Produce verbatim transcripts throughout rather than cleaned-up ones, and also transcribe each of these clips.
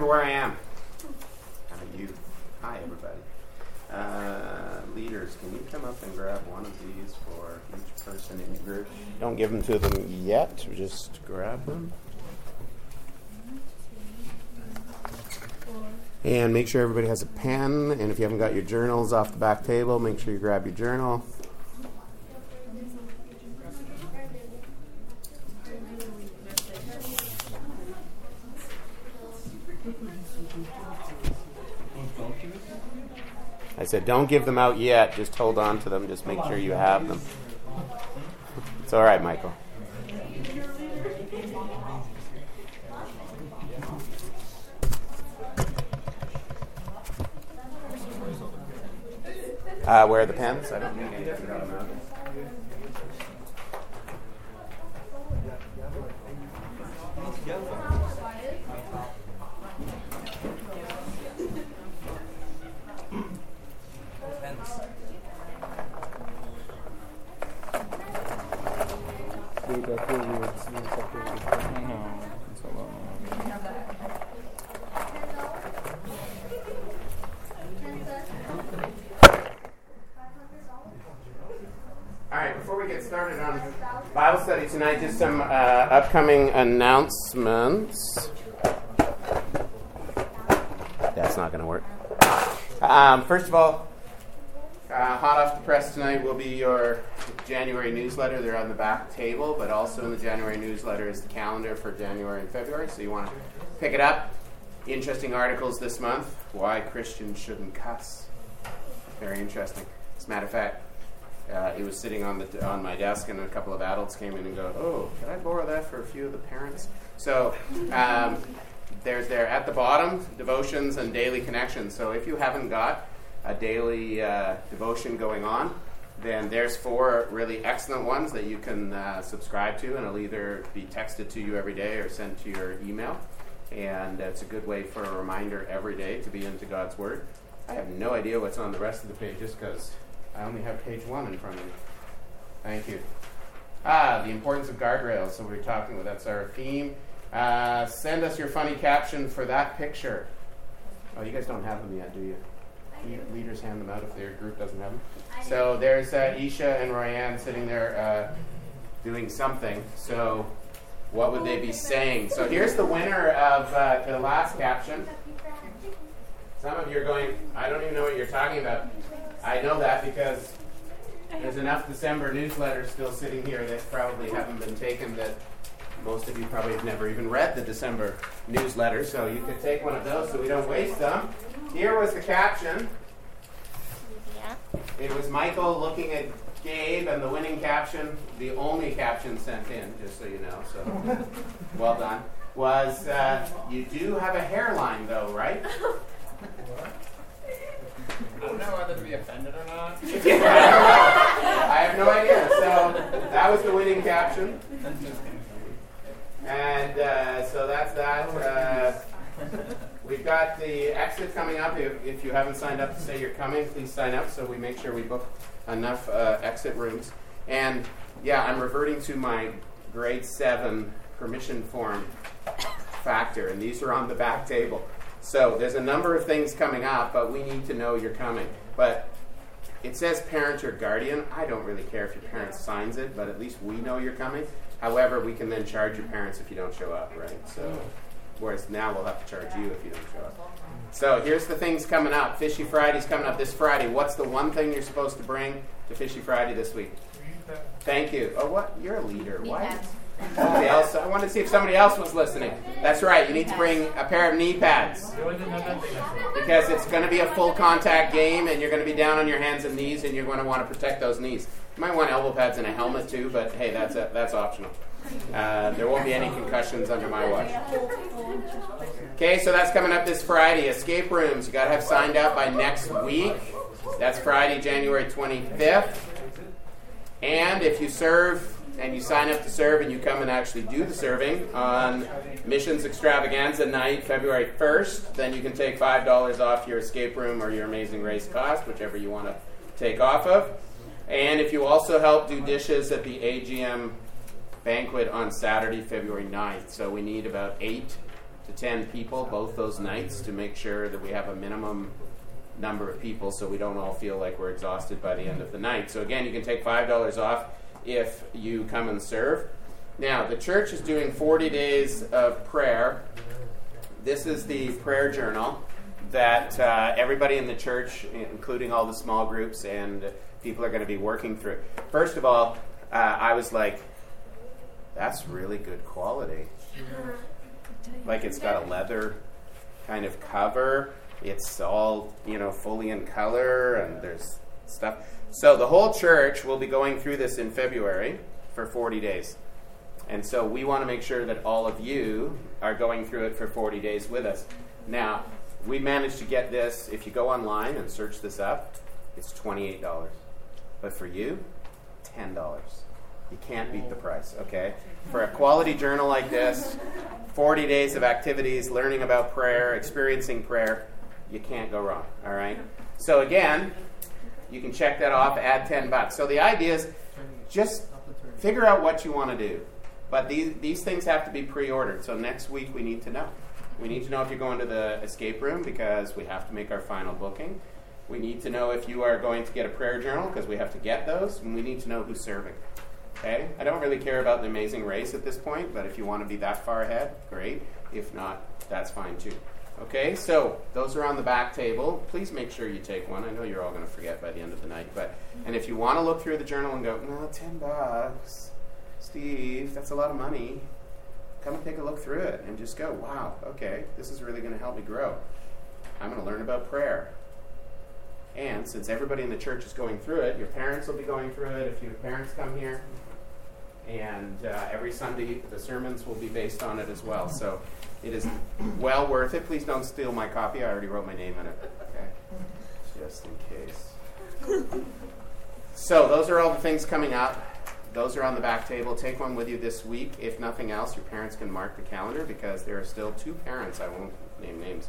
where I am. I'm you. Hi, everybody. Uh, leaders, can you come up and grab one of these for each person in your group? Don't give them to them yet. Just grab them. And make sure everybody has a pen. And if you haven't got your journals off the back table, make sure you grab your journal. I said, don't give them out yet. Just hold on to them. Just make sure you have them. It's all right, Michael. Uh, where are the pens? I don't think anything got them out. Started on Bible study tonight. Just some uh, upcoming announcements. That's not going to work. Um, first of all, uh, hot off the press tonight will be your January newsletter. They're on the back table, but also in the January newsletter is the calendar for January and February, so you want to pick it up. Interesting articles this month. Why Christians shouldn't cuss. Very interesting. As a matter of fact, Uh, it was sitting on the on my desk, and a couple of adults came in and go, "Oh, can I borrow that for a few of the parents?" So um, there's there at the bottom, devotions and daily connections. So if you haven't got a daily uh, devotion going on, then there's four really excellent ones that you can uh, subscribe to, and it'll either be texted to you every day or sent to your email. And it's a good way for a reminder every day to be into God's Word. I have no idea what's on the rest of the pages because I only have page one in front of me. Thank you. Ah, the importance of guardrails. So we're talking about that's our theme. Uh, send us your funny caption for that picture. Oh, you guys don't have them yet, do you? Le- leaders hand them out if their group doesn't have them. So there's uh, Isha and Royanne sitting there uh, doing something. So what would they be saying? So here's the winner of uh, the last caption. Some of you are going, I don't even know what you're talking about. I know that because there's enough December newsletters still sitting here that probably haven't been taken, that most of you probably have never even read the December newsletter, so you could take one of those so we don't waste them. Here was the caption. Yeah. It was Michael looking at Gabe, and the winning caption, the only caption sent in, just so you know, so well done, was, uh, you do have a hairline though, right? I don't know whether to be offended or not. I have no idea. So that was the winning caption. And uh, so that's that. Uh, we've got the exit coming up. If, if you haven't signed up to say you're coming, please sign up so we make sure we book enough uh, exit rooms. And yeah, I'm reverting to my grade seven permission form factor, and these are on the back table. So there's a number of things coming up, but we need to know you're coming. But it says parent or guardian. I don't really care if your parent signs it, but at least we know you're coming. However, we can then charge your parents if you don't show up, right? So, whereas now we'll have to charge you if you don't show up. So here's the things coming up. Fishy Friday's coming up this Friday. What's the one thing you're supposed to bring to Fishy Friday this week? Thank you. Oh, what? You're a leader. Why? Somebody else. I wanted to see if somebody else was listening. That's right. You need to bring a pair of knee pads because it's going to be a full contact game, and you're going to be down on your hands and knees, and you're going to want to protect those knees. You might want elbow pads and a helmet too, but hey, that's a, that's optional. Uh, there won't be any concussions under my watch. Okay, so that's coming up this Friday. Escape rooms. You got to have signed up by next week. That's Friday, January twenty-fifth. And if you serve and you sign up to serve and you come and actually do the serving on Missions Extravaganza night, February first, then you can take five dollars off your escape room or your Amazing Race cost, whichever you want to take off of. And if you also help do dishes at the A G M banquet on Saturday, February ninth. So we need about eight to ten people both those nights to make sure that we have a minimum number of people so we don't all feel like we're exhausted by the end of the night. So again, you can take five dollars off if you come and serve. Now, the church is doing forty days of prayer. This is the prayer journal that uh, everybody in the church, including all the small groups and people, are going to be working through. First of all, uh, I was like, that's really good quality. Like, it's got a leather kind of cover. It's all, you know, fully in color, and there's stuff. So the whole church will be going through this in February for forty days. And so we want to make sure that all of you are going through it for forty days with us. Now, we managed to get this. If you go online and search this up, it's twenty-eight dollars. But for you, ten dollars. You can't beat the price, okay? For a quality journal like this, forty days of activities, learning about prayer, experiencing prayer, you can't go wrong, all right? So again, you can check that off, add ten bucks. So the idea is just figure out what you want to do. But these these things have to be pre-ordered. So next week we need to know. We need to know if you're going to the escape room because we have to make our final booking. We need to know if you are going to get a prayer journal because we have to get those. And we need to know who's serving. Okay? I don't really care about the Amazing Race at this point, but if you want to be that far ahead, great. If not, that's fine too. Okay? So those are on the back table. Please make sure you take one. I know you're all going to forget by the end of the night. But and if you want to look through the journal and go, no, ten bucks. Steve, that's a lot of money. Come and take a look through it and just go, wow, okay, this is really going to help me grow. I'm going to learn about prayer. And since everybody in the church is going through it, your parents will be going through it if your parents come here. And uh, every Sunday, the sermons will be based on it as well. So it is well worth it. Please don't steal my copy. I already wrote my name in it. Okay, just in case. So those are all the things coming up. Those are on the back table. Take one with you this week. If nothing else, your parents can mark the calendar because there are still two parents. I won't name names.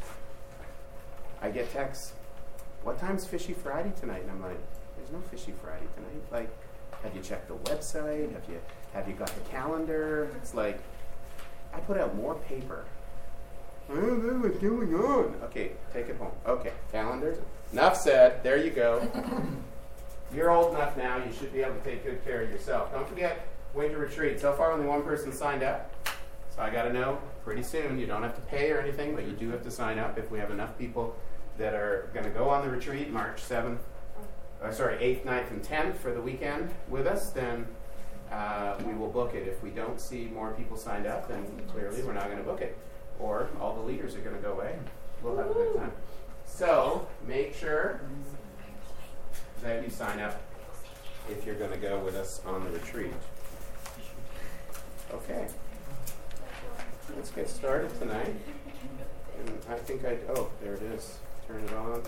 I get texts. What time's Fishy Friday tonight? And I'm like, there's no Fishy Friday tonight. Like, have you checked the website? Have you have you got the calendar? It's like, I put out more paper. I don't know what's going on. Okay, take it home. Okay, calendars. Enough said. There you go. You're old enough now, you should be able to take good care of yourself. Don't forget, winter retreat. So far, only one person signed up. So I got to know pretty soon. You don't have to pay or anything, but you do have to sign up if we have enough people that are going to go on the retreat March seventh, uh, sorry, eighth, ninth, and tenth for the weekend with us, then uh, we will book it. If we don't see more people signed up, then clearly we're not going to book it. Or all the leaders are going to go away. We'll have a good time. So make sure that you sign up if you're going to go with us on the retreat. Okay. Let's get started tonight. And I think I, oh, there it is. Turn it on.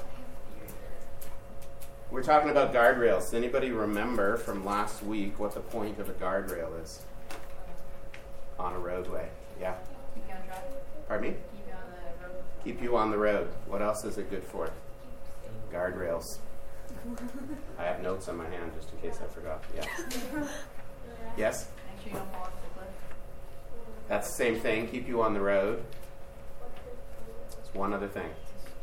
We're talking about guardrails. Does anybody remember from last week what the point of a guardrail is on a roadway? Yeah? Keep you on track. Pardon me? Keep you on the road. Keep you on the road. What else is it good for? Guardrails. I have notes on my hand just in case I forgot. Yeah. Yes? Make sure you don't fall off the cliff. That's the same thing. Keep you on the road. It's one other thing.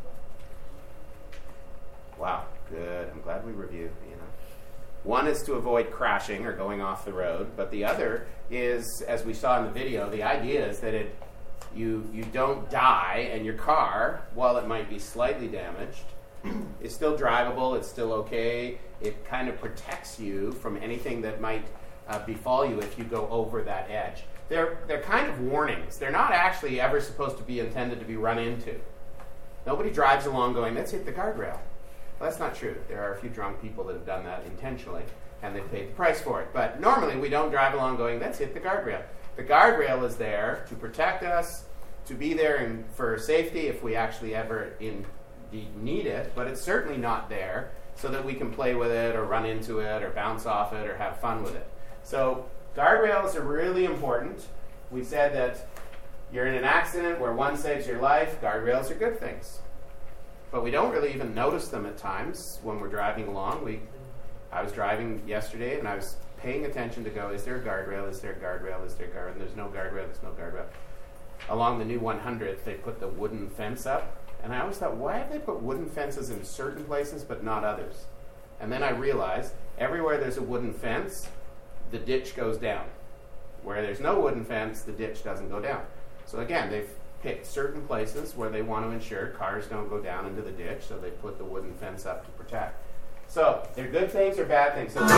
Wow. Good. I'm glad we review, you know. One is to avoid crashing or going off the road, but the other is, as we saw in the video, the idea is that it you you don't die, and your car, while it might be slightly damaged, is still drivable, it's still okay. It kind of protects you from anything that might uh, befall you if you go over that edge. They're, they're kind of warnings. They're not actually ever supposed to be intended to be run into. Nobody drives along going, let's hit the guardrail. Well, that's not true. There are a few drunk people that have done that intentionally, and they've paid the price for it. But normally we don't drive along going, let's hit the guardrail. The guardrail is there to protect us, to be there in, for safety if we actually ever in need it, but it's certainly not there so that we can play with it or run into it or bounce off it or have fun with it. So guardrails are really important. We said that you're in an accident where one saves your life. Guardrails are good things. But we don't really even notice them at times when we're driving along. We, I was driving yesterday and I was paying attention to go, is there a guardrail? Is there a guardrail? Is there a guardrail? And there's no guardrail. There's no guardrail. along the new one hundredth, they put the wooden fence up. And I always thought, why have they put wooden fences in certain places but not others? And then I realized, everywhere there's a wooden fence, the ditch goes down. Where there's no wooden fence, the ditch doesn't go down. So again, they've picked certain places where they want to ensure cars don't go down into the ditch, so they put the wooden fence up to protect. So, they're good things or bad things? So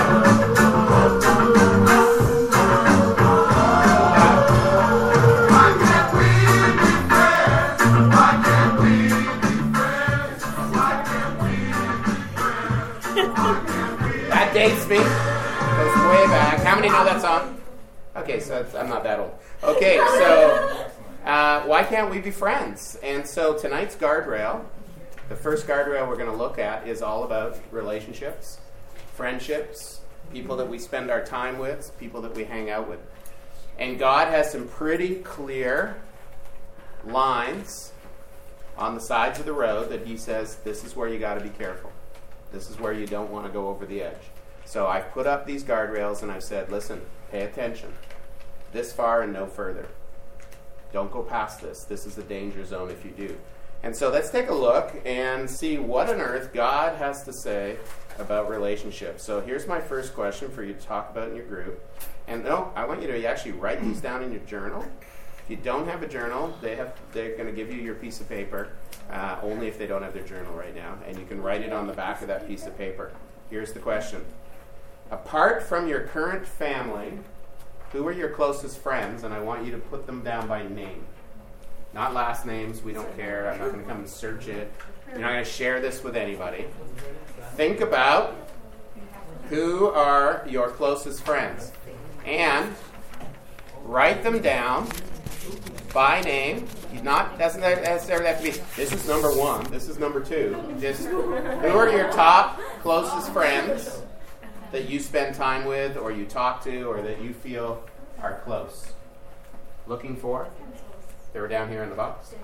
that dates me. Goes way back. How many know that song? Okay, so it's, I'm not that old. Okay, so uh, why can't we be friends? And so tonight's guardrail, the first guardrail we're going to look at is all about relationships, friendships, people that we spend our time with, people that we hang out with. And God has some pretty clear lines on the sides of the road that he says, this is where you got to be careful. This is where you don't want to go over the edge. So I've put up these guardrails and I've said, listen, pay attention. This far and no further. Don't go past this. This is the danger zone if you do. And so let's take a look and see what on earth God has to say about relationships. So here's my first question for you to talk about in your group. And no, I want you to actually write these down in your journal. If you don't have a journal, they have, they're going to give you your piece of paper, uh, only if they don't have their journal right now. And you can write it on the back of that piece of paper. Here's the question. Apart from your current family, who are your closest friends? And I want you to put them down by name. Not last names. We don't care. I'm not going to come and search it. You're not going to share this with anybody. Think about who are your closest friends. And write them down by name. Not doesn't necessarily have to be, this is number one, this is number two. Just who are your top closest friends that you spend time with or you talk to or that you feel are close? Looking for? They were down here in the box.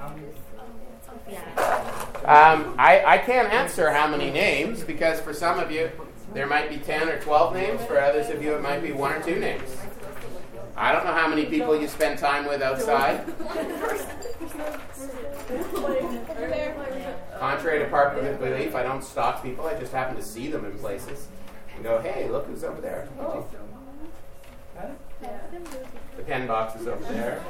Um, I, I can't answer how many names because for some of you there might be ten or twelve names. For others of you it might be one or two names. I don't know how many people you spend time with outside. Contrary to popular belief, I don't stalk people. I just happen to see them in places and go, hey, look who's over there. Oh. The pen box is over there.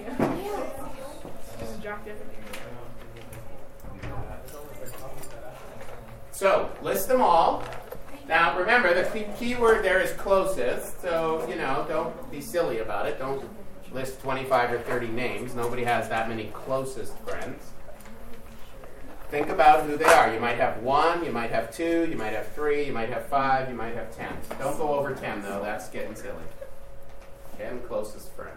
So, list them all. Now, remember, the key, key word there is closest, so, you know, don't be silly about it. Don't list twenty-five or thirty names. Nobody has that many closest friends. Think about who they are. You might have one, you might have two, you might have three, you might have five, you might have ten. Don't go over ten, though. That's getting silly. ten closest friends.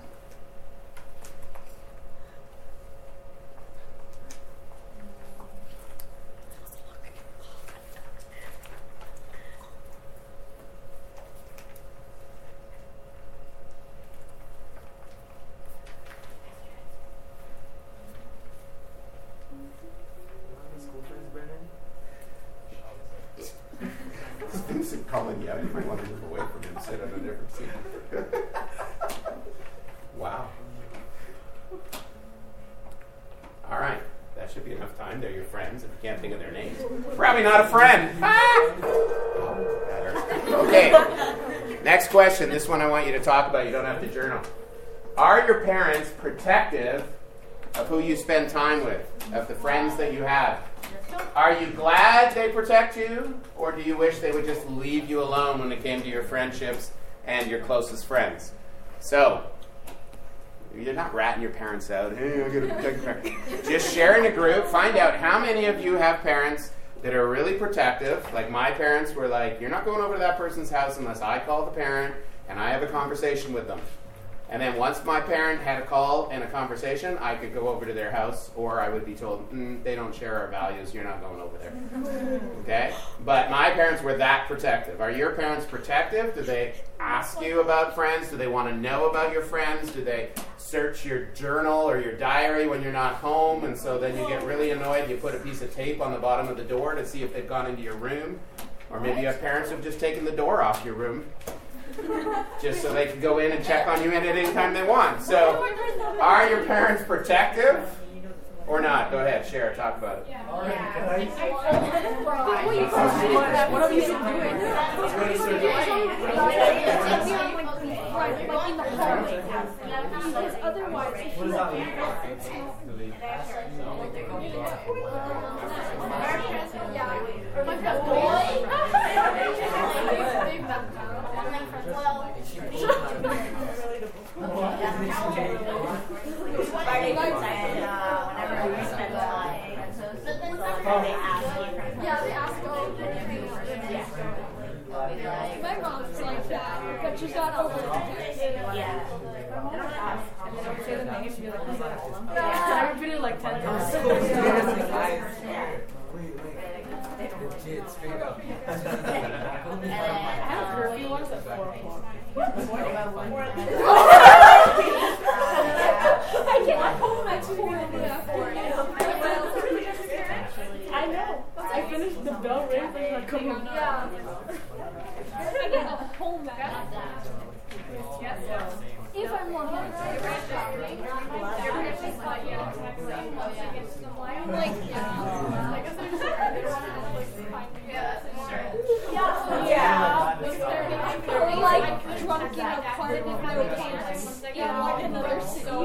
Vincent calling you out. You might want to move away from him and sit on a different seat. Wow. All right. That should be enough time. They're your friends. If you can't think of their names, probably not a friend. Ah! Oh, better. Okay. Next question. This one I want you to talk about. You don't have to journal. Are your parents protective of who you spend time with, of the friends that you have? Are you glad they protect you, or do you wish they would just leave you alone when it came to your friendships and your closest friends? So, you're not ratting your parents out. Hey, I gotta protect your parents. Just share in a group. Find out how many of you have parents that are really protective. Like my parents were like, you're not going over to that person's house unless I call the parent and I have a conversation with them. And then once my parent had a call and a conversation, I could go over to their house, or I would be told, mm, they don't share our values, you're not going over there. Okay? But my parents were that protective. Are your parents protective? Do they ask you about friends? Do they want to know about your friends? Do they search your journal or your diary when you're not home? And so then you get really annoyed, you put a piece of tape on the bottom of the door to see if they've gone into your room. Or maybe you have parents who've just taken the door off your room. just so they can go in and check on you at any time they want. So, are your parents protective or not? Go ahead, share, talk about it. What have you been doing? Like in the hallway. Because otherwise, if you don't yeah, they ask all the things. My mom's like that, but she's not over it. Yeah. And they don't say the name, you're like, yeah. I repeated it like ten times. Legit, straight up. I had a curfew once at four o'clock. I get home at four in the afternoon. I know. I finished the bell rings and like, come on. Yeah. I get home at that. If I'm lucky. I'm like, yeah. Yeah. Or like drunk in a party with my parents in like another city. I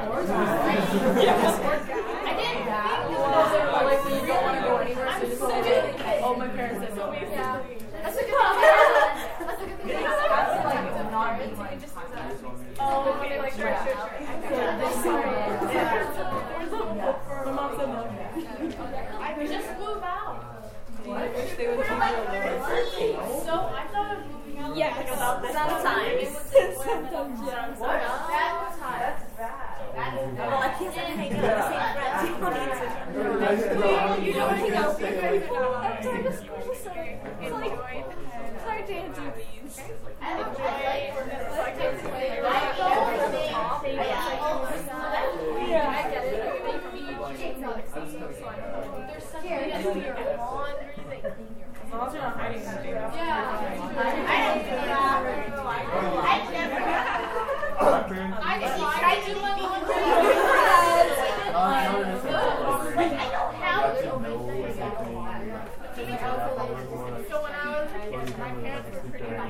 did that. Or like when you don't want to go anywhere, so you just say, oh, my parents said no. Yeah. That's a good thing. That's a good thing. That's like not it just oh, okay, like sure, sure, sure. My mom said no. I just move out. I wish they would teach you a little. So I thought of moving out. Yes. Like about this Sometimes. Sometimes, yeah. That's bad. That's bad. Well, I can't say hang out with the same friends. You don't need to. You don't hang out with your friends now. Outside of school, so it's like, it's hard to answer these. I like for this. Like, it's way. I go to the top. Yeah, I get it. Like, for me, it's not accessible, so I don't know. There's something in your laundry that As long as you're not hiding something. yeah. I don't do that. I never. I just I do my laundry. Like, I don't have little things. So when I was a kid, my parents were pretty much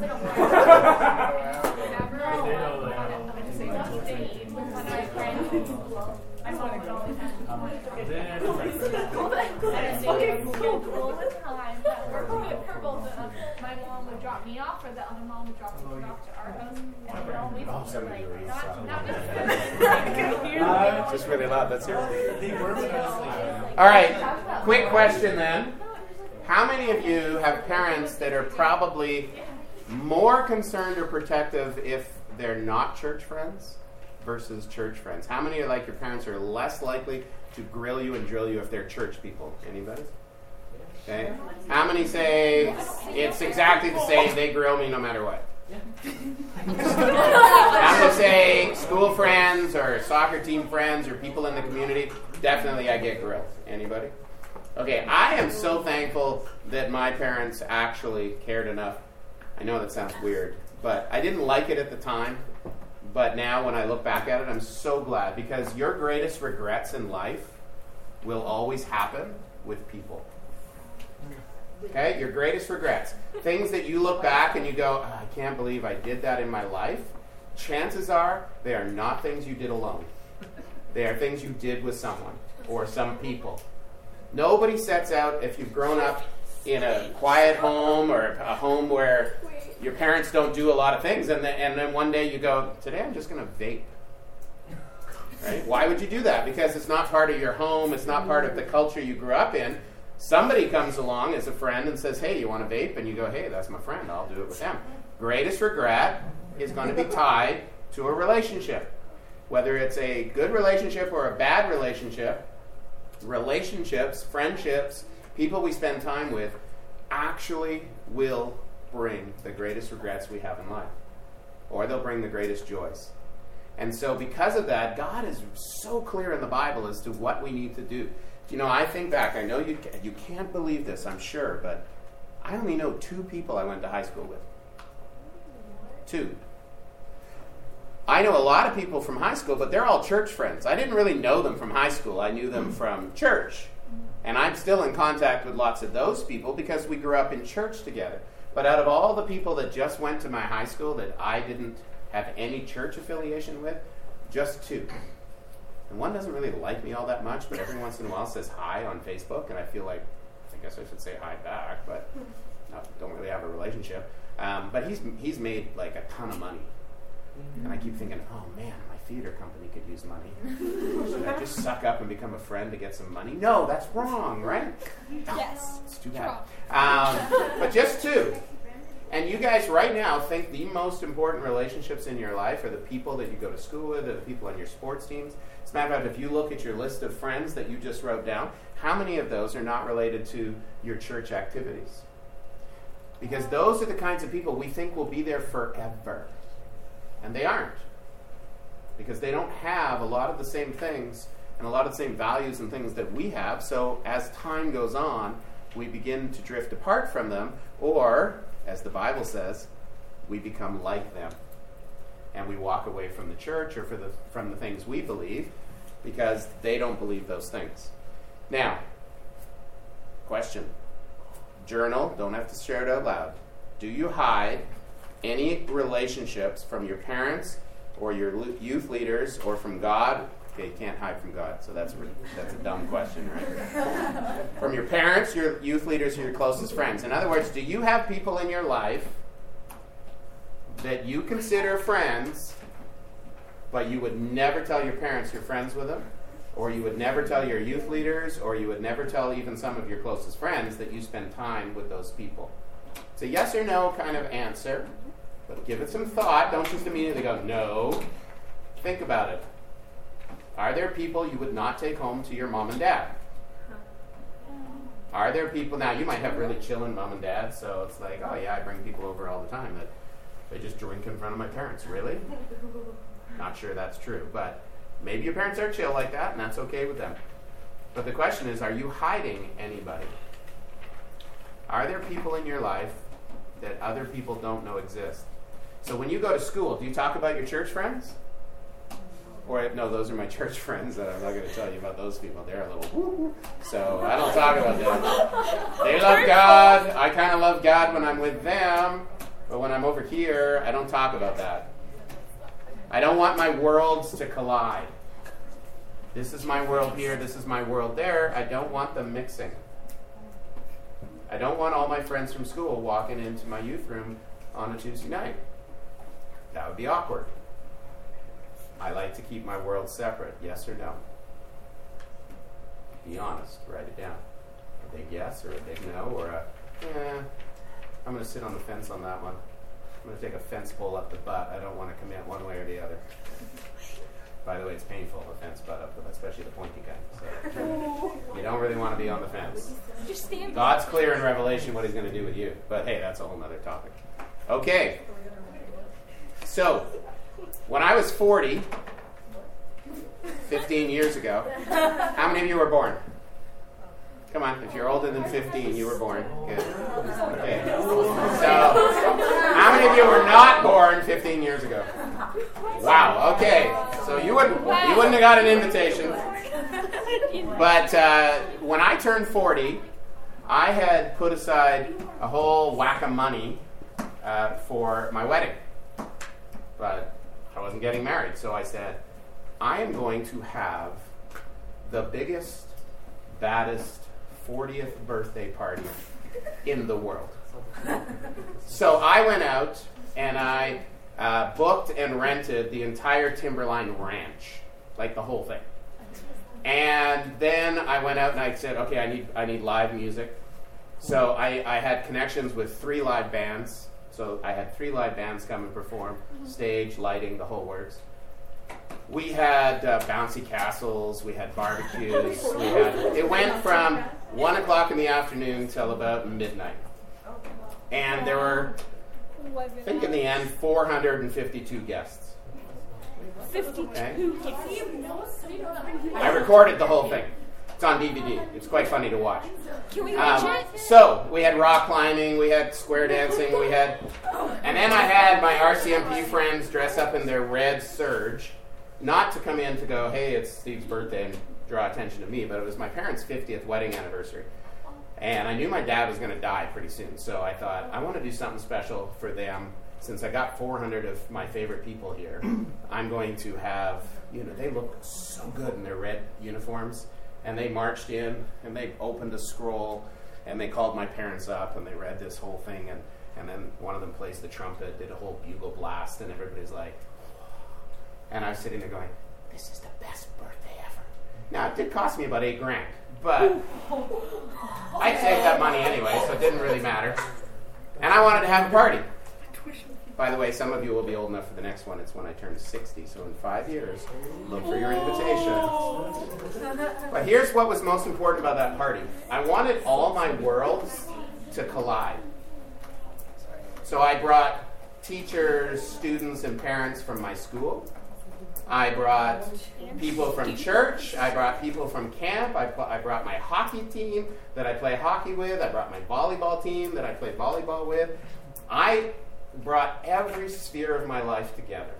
I just want to go. It's so cool the time that we're for both of us. My mom would drop me off, or the other mom would drop me off to our house, and we're always like, not, not Just really loud. That's it. All right. Quick question then. How many of you have parents that are probably more concerned or protective if they're not church friends versus church friends? How many are like your parents are less likely to grill you and drill you if they're church people? Anybody? Okay. How many say it's exactly the same, they grill me no matter what? How many say school friends or soccer team friends or people in the community? Definitely I get grilled. Anybody? Okay, I am so thankful that my parents actually cared enough. I know that sounds weird, but I didn't like it at the time. But now when I look back at it, I'm so glad, because your greatest regrets in life will always happen with people. Okay? Your greatest regrets. Things that you look back and you go, oh, I can't believe I did that in my life. Chances are they are not things you did alone. They are things you did with someone or some people. Nobody sets out, if you've grown up in a quiet home or a home where your parents don't do a lot of things, and then, and then one day you go, today I'm just going to vape. Right? Why would you do that? Because it's not part of your home. It's not part of the culture you grew up in. Somebody comes along as a friend and says, hey, you want to vape? And you go, hey, that's my friend. I'll do it with them. Greatest regret is going to be tied to a relationship. Whether it's a good relationship or a bad relationship, relationships, friendships, people we spend time with actually will bring the greatest regrets we have in life. Or they'll bring the greatest joys. And so because of that, God is so clear in the Bible as to what we need to do. You know, I think back, I know you, you can't believe this, I'm sure, but I only know two people I went to high school with. Two. I know a lot of people from high school, but they're all church friends. I didn't really know them from high school. I knew them from church. And I'm still in contact with lots of those people because we grew up in church together. But out of all the people that just went to my high school that I didn't have any church affiliation with, just two. And one doesn't really like me all that much, but every once in a while says hi on Facebook, and I feel like, I guess I should say hi back, but not, don't really have a relationship. Um, but he's he's made like a ton of money. And I keep thinking, oh man, my theater company could use money. Should I just suck up and become a friend to get some money? No, that's wrong, right? Yes. It's too bad. Um, but just two. And you guys right now think the most important relationships in your life are the people that you go to school with, or the people on your sports teams. As a matter of fact, if you look at your list of friends that you just wrote down, how many of those are not related to your church activities? Because those are the kinds of people we think will be there forever. And they aren't. Because they don't have a lot of the same things and a lot of the same values and things that we have. So as time goes on, we begin to drift apart from them, or, as the Bible says, we become like them. And we walk away from the church or for the, from the things we believe because they don't believe those things. Now, question. Journal, don't have to share it out loud. Do you hide any relationships from your parents or your youth leaders or from God? Okay, you can't hide from God, so that's a, that's a dumb question, right? From your parents, your youth leaders, or your closest friends. In other words, do you have people in your life that you consider friends, but you would never tell your parents you're friends with them? Or you would never tell your youth leaders, or you would never tell even some of your closest friends that you spend time with those people? It's a yes or no kind of answer, but give it some thought. Don't just immediately go, no. Think about it. Are there people you would not take home to your mom and dad? Are there people, now you might have really chillin' mom and dad, so it's like, oh yeah, I bring people over all the time that they just drink in front of my parents. Really? Not sure that's true, but maybe your parents are chill like that, and that's okay with them. But the question is, are you hiding anybody? Are there people in your life that other people don't know exist? So when you go to school, do you talk about your church friends? Or, no, those are my church friends. That I'm not going to tell you about those people. They're a little woo-woo. So I don't talk about them. They love God. I kind of love God when I'm with them. But when I'm over here, I don't talk about that. I don't want my worlds to collide. This is my world here. This is my world there. I don't want them mixing. I don't want all my friends from school walking into my youth room on a Tuesday night. That would be awkward. I like to keep my world separate. Yes or no? Be honest. Write it down. A big yes or a big no or a, eh, I'm going to sit on the fence on that one. I'm going to take a fence pole up the butt. I don't want to commit one way or the other. By the way, it's painful, the fence butt up, especially the pointy kind. So you don't really want to be on the fence. God's clear in Revelation what he's going to do with you. But hey, that's a whole other topic. Okay. So, when I was forty, fifteen years ago, how many of you were born? Come on, if you're older than fifteen, you were born. Good. Okay. So, how many of you were not born fifteen years ago? Wow, okay. So you wouldn't, you wouldn't have got an invitation. But uh, when I turned forty, I had put aside a whole whack of money uh, for my wedding. But I wasn't getting married, so I said, I am going to have the biggest, baddest fortieth birthday party in the world. So I went out and I uh, booked and rented the entire Timberline Ranch, like the whole thing. And then I went out and I said, okay, I need I need live music. So I, I had connections with three live bands. So I had three live bands come and perform, stage, lighting, the whole works. We had uh, bouncy castles, we had barbecues, we had, it went from one o'clock in the afternoon till about midnight. And there were, I think in the end, four hundred fifty-two guests. fifty-two Okay? guests. I recorded the whole thing. It's on D V D. It's quite funny to watch. Can we watch Um, it? so we had rock climbing, we had square dancing, we had, and then I had my R C M P friends dress up in their red serge, not to come in to go, hey, it's Steve's birthday and draw attention to me, but it was my parents' fiftieth wedding anniversary. And I knew my dad was going to die pretty soon, so I thought, I want to do something special for them. Since I got four hundred of my favorite people here, I'm going to have, you know, they look so good in their red uniforms. And they marched in, and they opened a scroll, and they called my parents up, and they read this whole thing. And, and then one of them plays the trumpet, did a whole bugle blast, and everybody's like, and I was sitting there going, this is the best birthday ever. Now, it did cost me about eight grand, but I saved that money anyway, so it didn't really matter. And I wanted to have a party. By the way, some of you will be old enough for the next one. It's when I turn sixty, so in five years, look for your invitation. But here's what was most important about that party. I wanted all my worlds to collide. So I brought teachers, students, and parents from my school. I brought people from church. I brought people from camp. I, pl- I brought my hockey team that I play hockey with. I brought my volleyball team that I play volleyball with. I brought every sphere of my life together.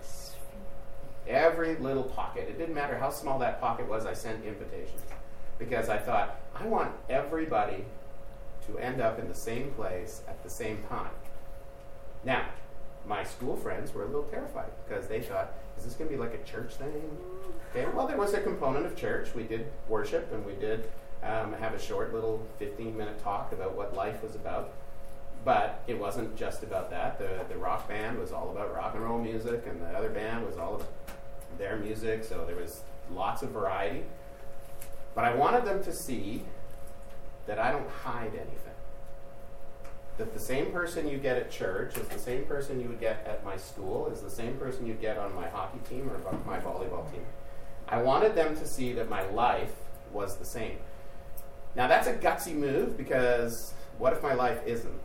Every little pocket. It didn't matter how small that pocket was, I sent invitations. Because I thought, I want everybody to end up in the same place at the same time. Now, my school friends were a little terrified because they thought, is this going to be like a church thing? Okay, well, there was a component of church. We did worship, and we did um, have a short little fifteen-minute talk about what life was about. But it wasn't just about that. The the rock band was all about rock and roll music, and the other band was all about their music, so there was lots of variety. But I wanted them to see that I don't hide anything. That the same person you get at church is the same person you would get at my school, is the same person you'd get on my hockey team or my volleyball team. I wanted them to see that my life was the same. Now that's a gutsy move, because what if my life isn't?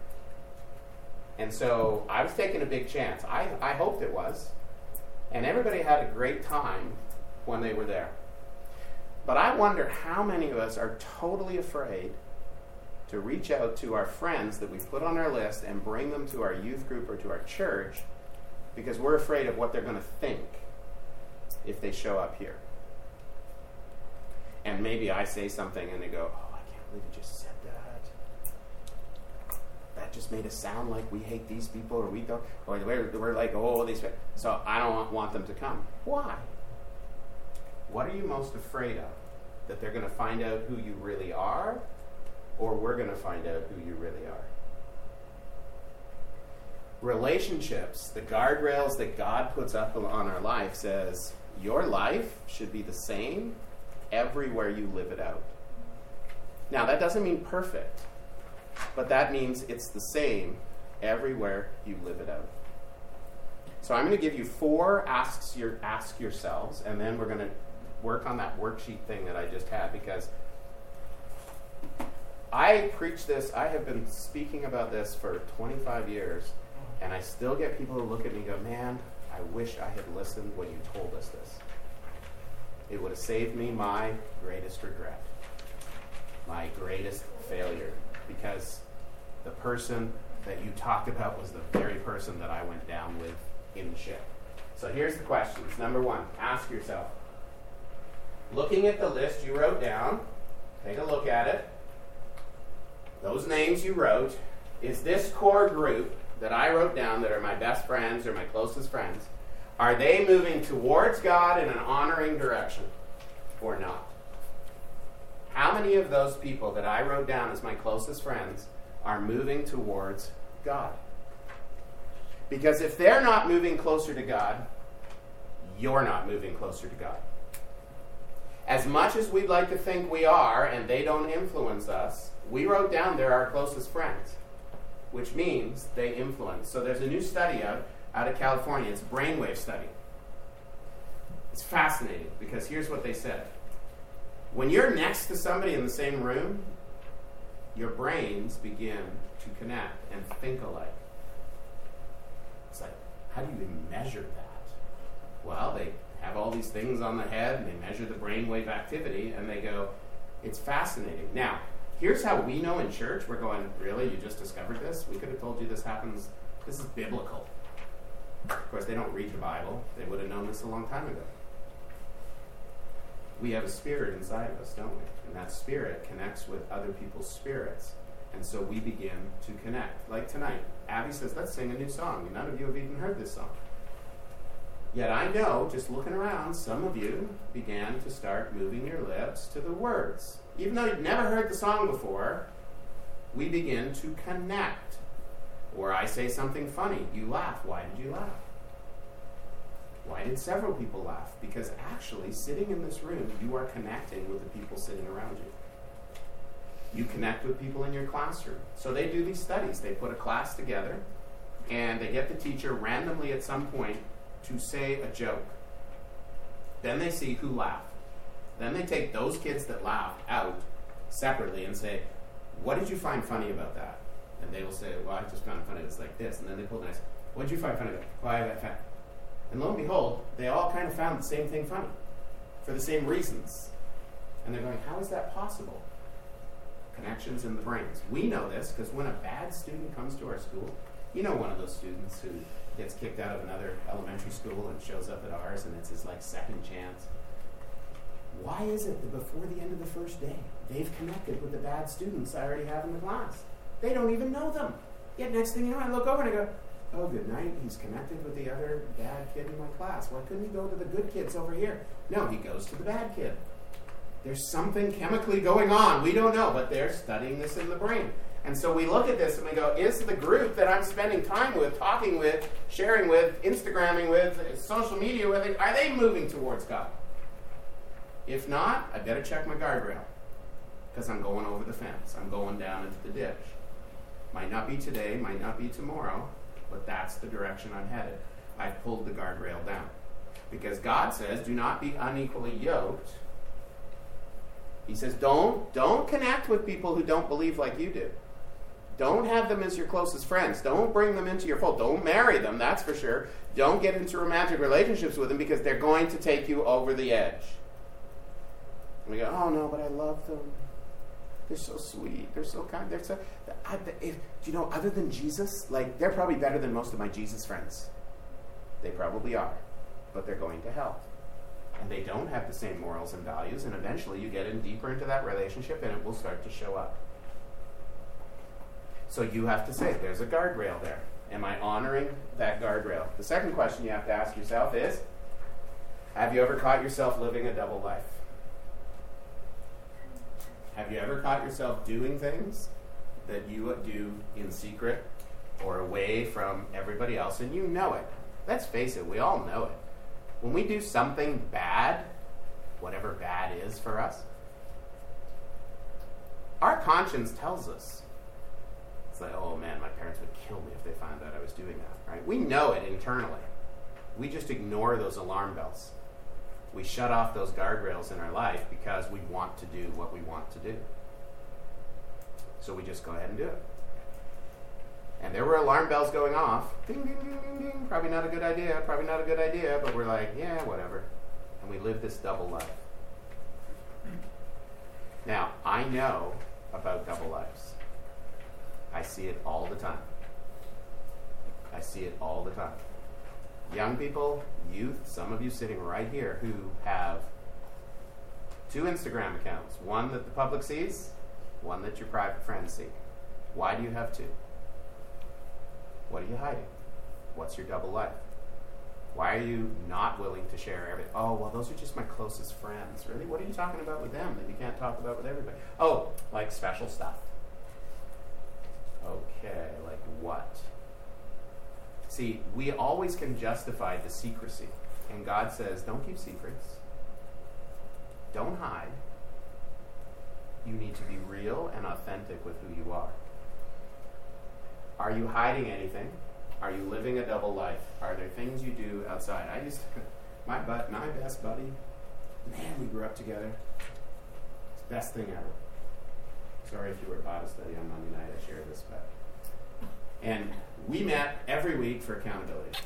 And so I was taking a big chance. I, I hoped it was. And everybody had a great time when they were there. But I wonder how many of us are totally afraid to reach out to our friends that we put on our list and bring them to our youth group or to our church because we're afraid of what they're going to think if they show up here. And maybe I say something and they go, oh, I can't believe you just said that. That just made us sound like we hate these people, or we don't, or we're, we're like, oh, these people. So I don't want, want them to come. Why? What are you most afraid of? That they're going to find out who you really are, or we're going to find out who you really are? Relationships, the guardrails that God puts up on our life, says your life should be the same everywhere you live it out. Now, that doesn't mean perfect, but that means it's the same everywhere you live it out. So I'm going to give you four asks your ask yourselves, and then we're going to work on that worksheet thing that I just had, because I preach this, I have been speaking about this for twenty-five years, and I still get people who look at me and go, man, I wish I had listened when you told us this. It would have saved me my greatest regret, my greatest failure, because the person that you talked about was the very person that I went down with in the ship. So here's the questions. Number one, ask yourself, looking at the list you wrote down, take a look at it. Those names you wrote, is this core group that I wrote down that are my best friends or my closest friends, are they moving towards God in an honoring direction or not? How many of those people that I wrote down as my closest friends are moving towards God? Because if they're not moving closer to God, you're not moving closer to God. As much as we'd like to think we are and they don't influence us, we wrote down they're our closest friends, which means they influence. So there's a new study out, out of California. It's a brainwave study. It's fascinating because here's what they said. When you're next to somebody in the same room, your brains begin to connect and think alike. It's like, how do you even measure that? Well, they have all these things on the head, and they measure the brainwave activity, and they go, It's fascinating. Now, here's how we know in church. We're going, really? You just discovered this? We could have told you this happens. This is biblical. Of course, they don't read the Bible. They would have known this a long time ago. We have a spirit inside of us, don't we? And that spirit connects with other people's spirits. And so we begin to connect. Like tonight, Abby says, let's sing a new song. None of you have even heard this song. Yet I know, just looking around, some of you began to start moving your lips to the words. Even though you'd never heard the song before, we begin to connect. Or I say something funny, you laugh. Why did you laugh? Why did several people laugh? Because actually, sitting in this room, you are connecting with the people sitting around you. You connect with people in your classroom. So they do these studies. They put a class together, and they get the teacher randomly at some point to say a joke. Then they see who laughed. Then they take those kids that laughed out separately and say, what did you find funny about that? And they will say, well, I just found it funny. It's like this. And then they pull the next. What did you find funny about it? Why did I find? And lo and behold, they all kind of found the same thing funny for the same reasons. And they're going, how is that possible? Connections in the brains. We know this because when a bad student comes to our school, you know one of those students who gets kicked out of another elementary school and shows up at ours and it's his like second chance. Why is it that before the end of the first day, they've connected with the bad students I already have in the class? They don't even know them. Yet next thing you know, I look over and I go, oh, good night, he's connected with the other bad kid in my class. Why couldn't he go to the good kids over here? No, he goes to the bad kid. There's something chemically going on. We don't know, but they're studying this in the brain. And so we look at this and we go, is the group that I'm spending time with, talking with, sharing with, Instagramming with, social media with, are they moving towards God? If not, I better check my guardrail because I'm going over the fence. I'm going down into the ditch. Might not be today, might not be tomorrow, but that's the direction I'm headed. I've pulled the guardrail down. Because God says, do not be unequally yoked. He says, don't, don't connect with people who don't believe like you do. Don't have them as your closest friends. Don't bring them into your fold. Don't marry them, that's for sure. Don't get into romantic relationships with them because they're going to take you over the edge. And we go, oh no, but I love them. They're so sweet. They're so kind. They're so. I, if, do you know, other than Jesus, like they're probably better than most of my Jesus friends. They probably are, but they're going to hell, and they don't have the same morals and values. And eventually, you get in deeper into that relationship, and it will start to show up. So you have to say, there's a guardrail there. Am I honoring that guardrail? The second question you have to ask yourself is, have you ever caught yourself living a double life? Have you ever caught yourself doing things that you would do in secret or away from everybody else, and you know it? Let's face it, we all know it. When we do something bad, whatever bad is for us, our conscience tells us. It's like, oh man, my parents would kill me if they found out I was doing that, right? We know it internally. We just ignore those alarm bells. We shut off those guardrails in our life because we want to do what we want to do. So we just go ahead and do it. And there were alarm bells going off. Ding, ding, ding, ding, ding. Probably not a good idea. Probably not a good idea. But we're like, yeah, whatever. And we live this double life. Now, I know about double lives. I see it all the time. I see it all the time. Young people, youth, some of you sitting right here who have two Instagram accounts. One that the public sees, one that your private friends see. Why do you have two? What are you hiding? What's your double life? Why are you not willing to share everything? Oh, well, those are just my closest friends. Really? What are you talking about with them that you can't talk about with everybody? Oh, like special stuff. Okay, like what? See, we always can justify the secrecy. And God says, don't keep secrets. Don't hide. You need to be real and authentic with who you are. Are you hiding anything? Are you living a double life? Are there things you do outside? I used to, my, but, my best buddy, man, we grew up together. It's the best thing ever. Sorry if you were at Bible study on Monday night, I shared this, but. And we met every week for accountability.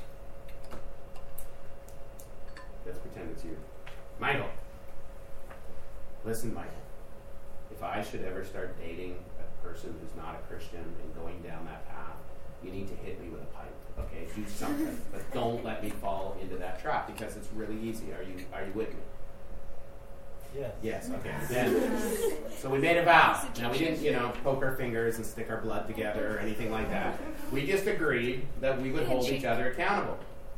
Let's pretend it's you. Michael. Listen, Michael. if I should ever start dating a person who's not a Christian and going down that path, you need to hit me with a pipe, okay? Do something, but don't let me fall into that trap because it's really easy. Are you are you with me? Yes. Yes, okay. Then, so we made a vow. Now we didn't, you know, poke our fingers and stick our blood together or anything like that. We just agreed that we would hold each other accountable.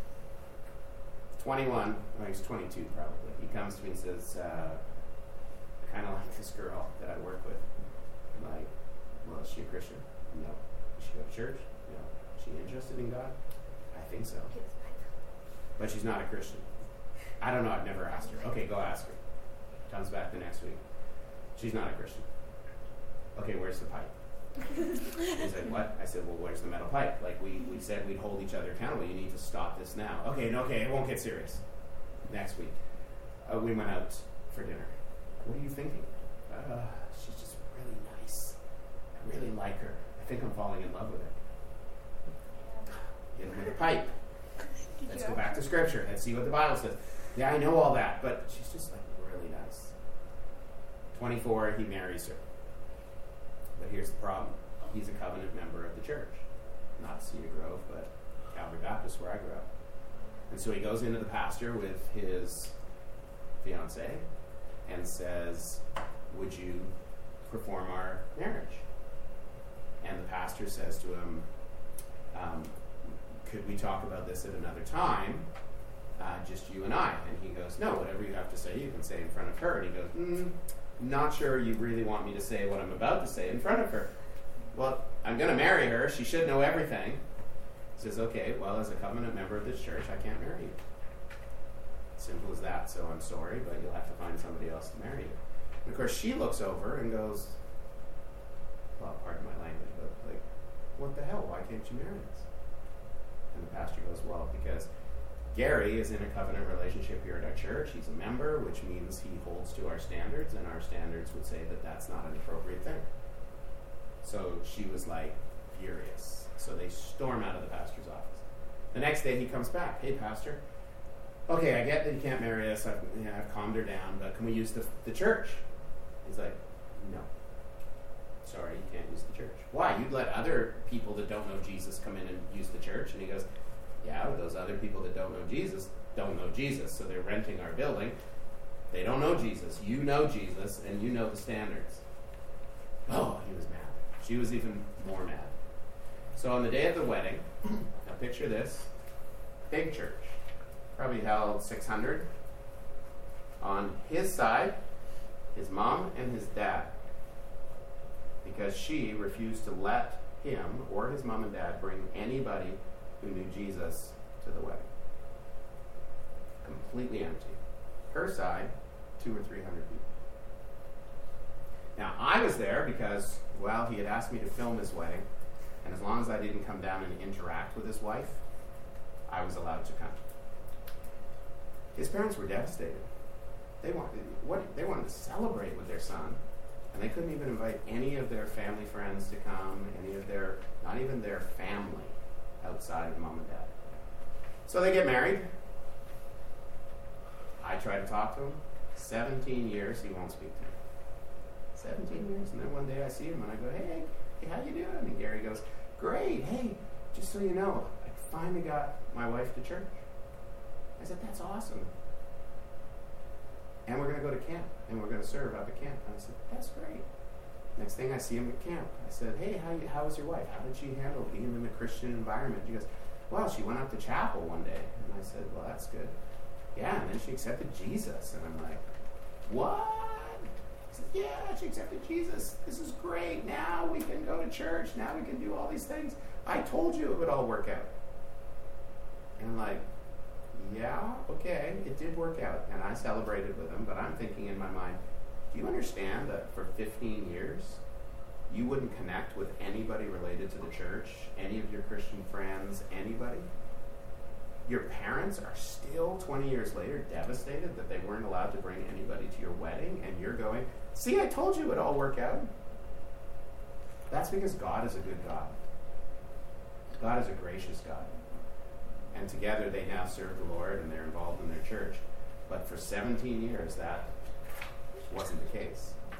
twenty-one, well, he's twenty-two probably. He comes to me and says, uh, I kind of like this girl that I work with. I'm like, well, is she a Christian? No. Does she go to church? No. Is she interested in God? I think so. But she's not a Christian. I don't know. I've never asked her. Okay, go ask her. Comes back the next week. She's not a Christian. Okay, where's the pipe? He's like, what? I said, well, where's the metal pipe? Like, we, we said we'd hold each other accountable. You need to stop this now. Okay, no, okay, it won't get serious. Next week, uh, we went out for dinner. What are you thinking? Uh, she's just really nice. I really like her. I think I'm falling in love with her. Hit him with a pipe. Let's go back to Scripture. Let's see what the Bible says. Yeah, I know all that, but she's just like really nice. twenty-four, he marries her. But here's the problem. He's a covenant member of the church. Not Cedar Grove, but Calvary Baptist, where I grew up. And so he goes into the pastor with his fiancée and says, would you perform our marriage? And the pastor says to him, um, could we talk about this at another time? Uh, just you and I. And he goes, no, whatever you have to say, you can say in front of her. And he goes, mm, not sure you really want me to say what I'm about to say in front of her. Well, I'm going to marry her. She should know everything. He says, okay, well, as a covenant member of this church, I can't marry you. Simple as that. So I'm sorry, but you'll have to find somebody else to marry you. And of course, she looks over and goes, well, pardon my language, but like, what the hell? Why can't you marry us? And the pastor goes, well, because Gary is in a covenant relationship here at our church. He's a member, which means he holds to our standards, and our standards would say that that's not an appropriate thing. So she was like furious. So they storm out of the pastor's office. The next day he comes back. Hey, pastor. Okay, I get that you can't marry us. I've, you know, I've calmed her down, but can we use the, the church? He's like, no. Sorry, you can't use the church. Why? You'd let other people that don't know Jesus come in and use the church? And he goes, yeah, those other people that don't know Jesus don't know Jesus, so they're renting our building. They don't know Jesus. You know Jesus, and you know the standards. Oh, he was mad. She was even more mad. So on the day of the wedding, now picture this, big church, probably held six hundred. On his side, his mom and his dad, because she refused to let him or his mom and dad bring anybody who knew Jesus to the wedding. Completely empty. Her side, two or three hundred people. Now, I was there because, well, he had asked me to film his wedding, and as long as I didn't come down and interact with his wife, I was allowed to come. His parents were devastated. They wanted, what, they wanted to celebrate with their son, and they couldn't even invite any of their family friends to come, any of their, not even their family outside of mom and dad. So they get married. I try to talk to him. seventeen years, he won't speak to me. seventeen years. And then one day I see him and I go, hey, hey, how you doing? And Gary goes, great. Hey, just so you know, I finally got my wife to church. I said, that's awesome. And we're going to go to camp, and we're going to serve out at camp. And I said, that's great. Next thing I see him at camp. I said, hey, how, you, how was your wife? How did she handle being in a Christian environment? He goes, well, she went up to chapel one day. And I said, well, that's good. Yeah, and then she accepted Jesus. And I'm like, what? He said, yeah, she accepted Jesus. This is great. Now we can go to church. Now we can do all these things. I told you it would all work out. And I'm like, yeah, okay, it did work out. And I celebrated with him, but I'm thinking in my mind, do you understand that for fifteen years, you wouldn't connect with anybody related to the church, any of your Christian friends, anybody? Your parents are still, twenty years later, devastated that they weren't allowed to bring anybody to your wedding, and you're going, see, I told you it would all work out. That's because God is a good God. God is a gracious God. And together they now serve the Lord, and they're involved in their church. But for seventeen years, that wasn't the case.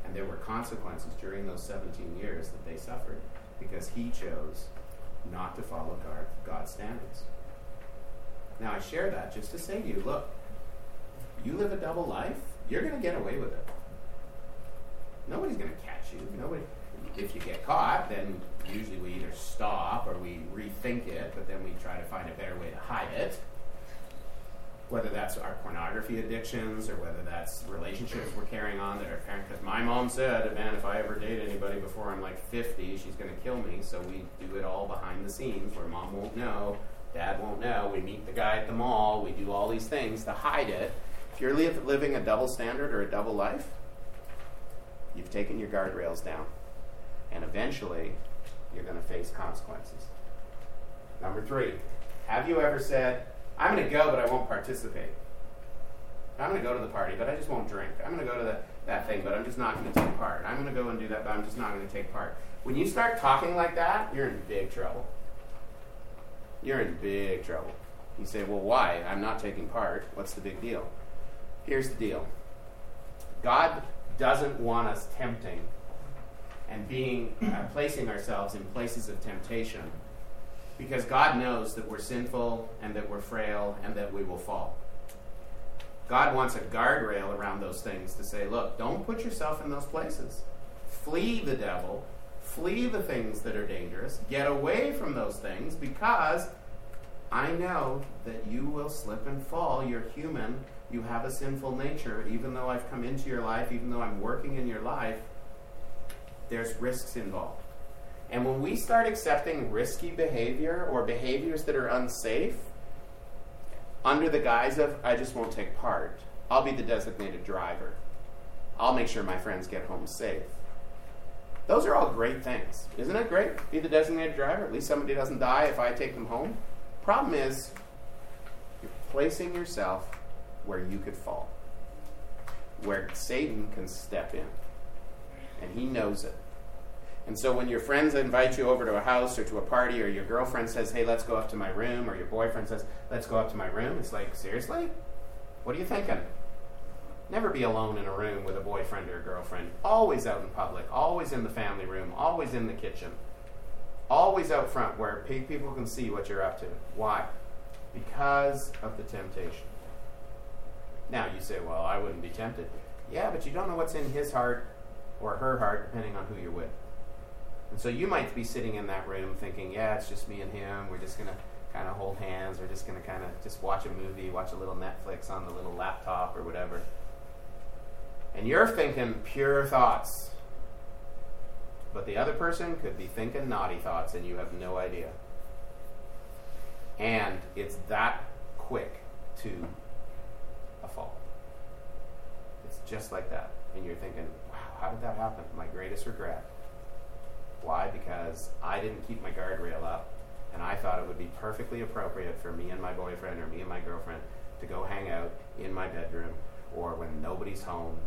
And there were consequences during those seventeen years that they suffered because he chose not to follow God, God's standards. Now, I share that just to say to you, look, you live a double life, you're going to get away with it. Nobody's going to catch you. Nobody. If you get caught, then usually we either stop or we rethink it, but then we try to find a better way to hide it. Whether that's our pornography addictions or whether that's relationships we're carrying on that are parent. Because my mom said, man, if I ever date anybody before I'm like fifty, she's going to kill me. So we do it all behind the scenes where mom won't know, dad won't know. We meet the guy at the mall. We do all these things to hide it. If you're li- living a double standard or a double life, you've taken your guardrails down. And eventually, you're going to face consequences. Number three, have you ever said, I'm going to go, but I won't participate. I'm going to go to the party, but I just won't drink. I'm going to go to the, that thing, but I'm just not going to take part. I'm going to go and do that, but I'm just not going to take part. When you start talking like that, you're in big trouble. You're in big trouble. You say, well, why? I'm not taking part. What's the big deal? Here's the deal. God doesn't want us tempting and being uh, placing ourselves in places of temptation because God knows that we're sinful and that we're frail and that we will fall. God wants a guardrail around those things to say, look, don't put yourself in those places. Flee the devil. Flee the things that are dangerous. Get away from those things because I know that you will slip and fall. You're human. You have a sinful nature. Even though I've come into your life, even though I'm working in your life, there's risks involved. And when we start accepting risky behavior or behaviors that are unsafe, under the guise of, I just won't take part, I'll be the designated driver. I'll make sure my friends get home safe. Those are all great things. Isn't it great? Be the designated driver. At least somebody doesn't die if I take them home. Problem is, you're placing yourself where you could fall. Where Satan can step in. And he knows it. And so when your friends invite you over to a house or to a party, or your girlfriend says, hey, let's go up to my room, or your boyfriend says, let's go up to my room, it's like, seriously? What are you thinking? Never be alone in a room with a boyfriend or a girlfriend. Always out in public. Always in the family room. Always in the kitchen. Always out front where people can see what you're up to. Why? Because of the temptation. Now you say, well, I wouldn't be tempted. Yeah, but you don't know what's in his heart or her heart, depending on who you're with. And so you might be sitting in that room thinking, yeah, it's just me and him. We're just going to kind of hold hands. We're just going to kind of just watch a movie, watch a little Netflix on the little laptop or whatever. And you're thinking pure thoughts. But the other person could be thinking naughty thoughts and you have no idea. And it's that quick to a fall. It's just like that. And you're thinking, wow, how did that happen? My greatest regret. Why? Because I didn't keep my guardrail up, and I thought it would be perfectly appropriate for me and my boyfriend or me and my girlfriend to go hang out in my bedroom or when nobody's home.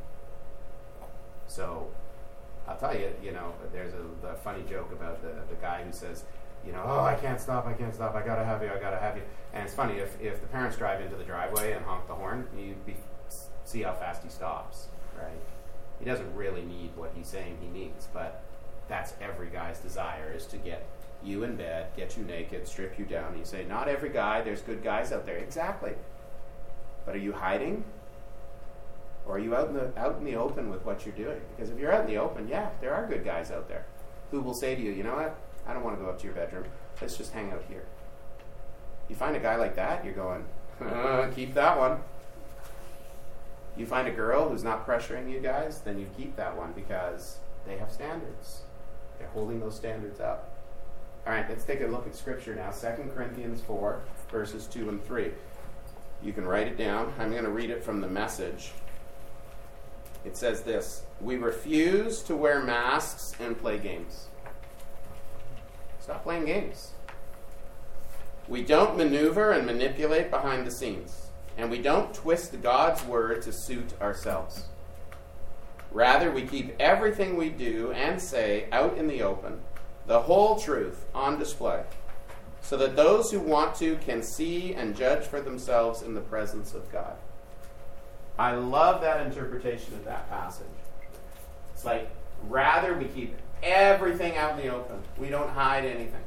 So I'll tell you, you know, there's a, a funny joke about the, the guy who says, you know, oh, I can't stop, I can't stop, I gotta have you, I gotta have you. And it's funny, if, if the parents drive into the driveway and honk the horn, you be, see how fast he stops, right? He doesn't really need what he's saying he needs, but that's every guy's desire, is to get you in bed, get you naked, strip you down. And you say, not every guy, there's good guys out there. Exactly. But are you hiding? Or are you out in the out in the open with what you're doing? Because if you're out in the open, yeah, there are good guys out there who will say to you, you know what, I don't want to go up to your bedroom. Let's just hang out here. You find a guy like that, you're going, uh, keep that one. You find a girl who's not pressuring you guys, then you keep that one because they have standards. They're holding those standards up. All right, let's take a look at Scripture now. Second Corinthians four, verses two and three. You can write it down. I'm going to read it from the Message. It says this: we refuse to wear masks and play games. Stop playing games. We don't maneuver and manipulate behind the scenes. And we don't twist God's word to suit ourselves. Rather, we keep everything we do and say out in the open, the whole truth on display, so that those who want to can see and judge for themselves in the presence of God. I love that interpretation of that passage. It's like, rather we keep everything out in the open. We don't hide anything.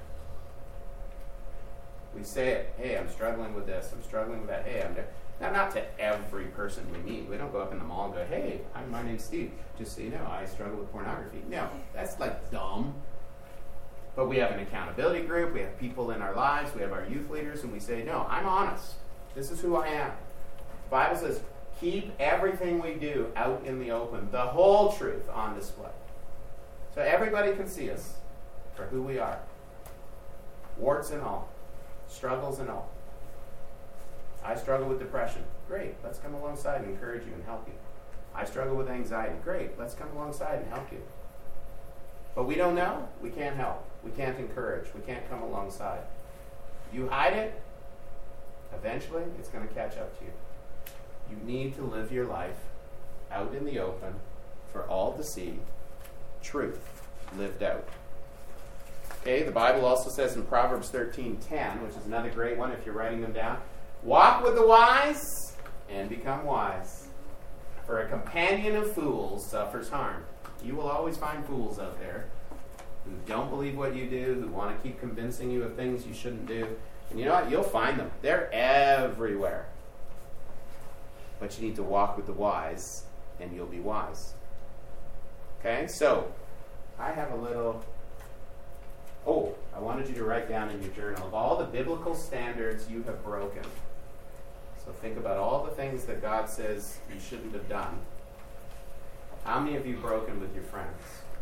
We say it. Hey, I'm struggling with this. I'm struggling with that. Hey, I'm there. Now, not to every person we meet. We don't go up in the mall and go, hey, I'm, my name's Steve. Just so you know, I struggle with pornography. No, that's like dumb. But we have an accountability group. We have people in our lives. We have our youth leaders. And we say, no, I'm honest. This is who I am. The Bible says, keep everything we do out in the open. The whole truth on display. So everybody can see us for who we are. Warts and all. Struggles and all. I struggle with depression. Great. Let's come alongside and encourage you and help you. I struggle with anxiety. Great. Let's come alongside and help you. But we don't know. We can't help. We can't encourage. We can't come alongside. You hide it, eventually it's going to catch up to you. You need to live your life out in the open for all to see. Truth lived out. Okay, the Bible also says in Proverbs thirteen ten, which is another great one if you're writing them down, walk with the wise and become wise. For a companion of fools suffers harm. You will always find fools out there who don't believe what you do, who want to keep convincing you of things you shouldn't do. And you know what? You'll find them. They're everywhere. But you need to walk with the wise, and you'll be wise. Okay? So, I have a little... Oh, I wanted you to write down in your journal of all the biblical standards you have broken. So think about all the things that God says you shouldn't have done. How many have you broken with your friends?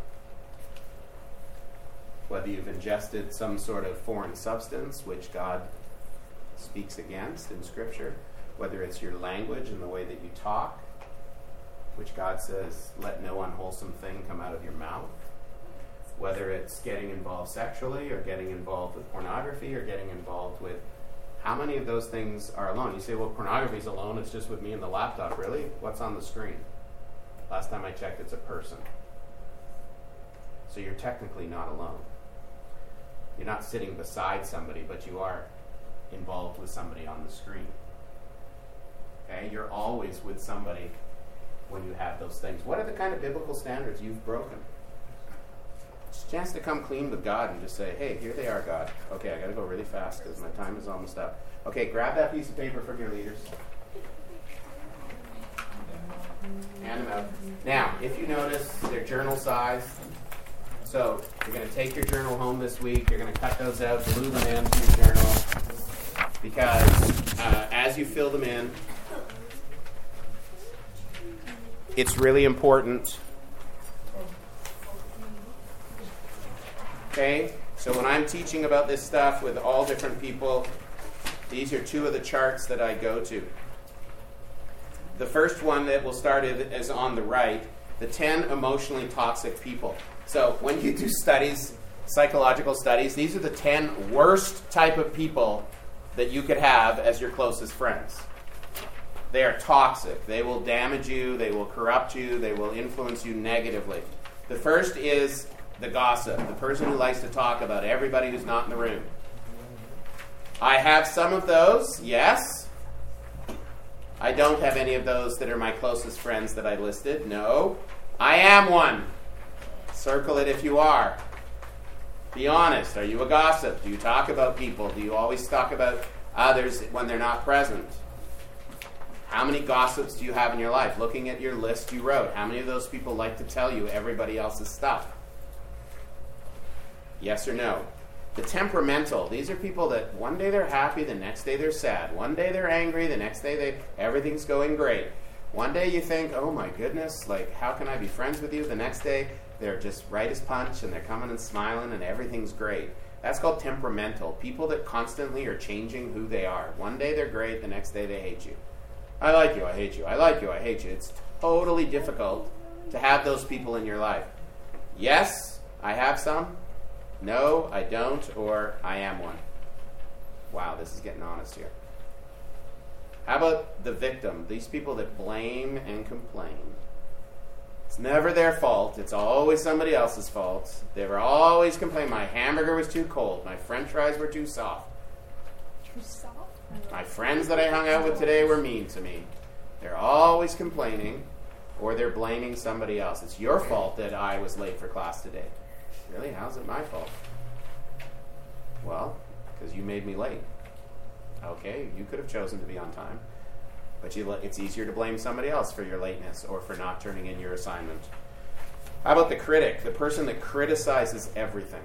Whether you've ingested some sort of foreign substance, which God speaks against in Scripture, whether it's your language and the way that you talk, which God says, let no unwholesome thing come out of your mouth, whether it's getting involved sexually or getting involved with pornography or getting involved with, how many of those things are alone? You say, well, pornography's alone, it's just with me and the laptop. Really? What's on the screen? Last time I checked, it's a person. So you're technically not alone. You're not sitting beside somebody, but you are involved with somebody on the screen. Okay? You're always with somebody when you have those things. What are the kind of biblical standards you've broken? It's a chance to come clean with God and just say, hey, here they are, God. Okay, I got to go really fast because my time is almost up. Okay, grab that piece of paper from your leaders. Hand them out. Now, if you notice, they're journal size. So you're going to take your journal home this week. You're going to cut those out, glue them into your journal. Because uh, as you fill them in, it's really important. Okay? So when I'm teaching about this stuff with all different people, these are two of the charts that I go to. The first one that we'll start is on the right, the ten emotionally toxic people. So when you do studies, psychological studies, these are the ten worst type of people that you could have as your closest friends. They are toxic. They will damage you. They will corrupt you. They will influence you negatively. The first is the gossip, the person who likes to talk about everybody who's not in the room. I have some of those, yes. I don't have any of those that are my closest friends that I listed. No. I am one. Circle it if you are. Be honest. Are you a gossip? Do you talk about people? Do you always talk about others when they're not present? How many gossips do you have in your life? Looking at your list you wrote, how many of those people like to tell you everybody else's stuff? Yes or no? The temperamental. These are people that one day they're happy, the next day they're sad. One day they're angry, the next day they everything's going great. One day you think, oh my goodness, like how can I be friends with you? The next day they're just right as punch and they're coming and smiling and everything's great. That's called temperamental. People that constantly are changing who they are. One day they're great, the next day they hate you. I like you, I hate you. I like you, I hate you. It's totally difficult to have those people in your life. Yes, I have some. No, I don't, or I am one. Wow, this is getting honest here. How about the victim? These people that blame and complain. It's never their fault. It's always somebody else's fault. They were always complaining. My hamburger was too cold. My french fries were too soft. Too soft? My friends that I hung out with today were mean to me. They're always complaining. or they're blaming somebody else. It's your fault that I was late for class today. Really? How's it my fault? Well, because you made me late. Okay, you could have chosen to be on time. But you, it's easier to blame somebody else for your lateness or for not turning in your assignment. How about the critic, the person that criticizes everything?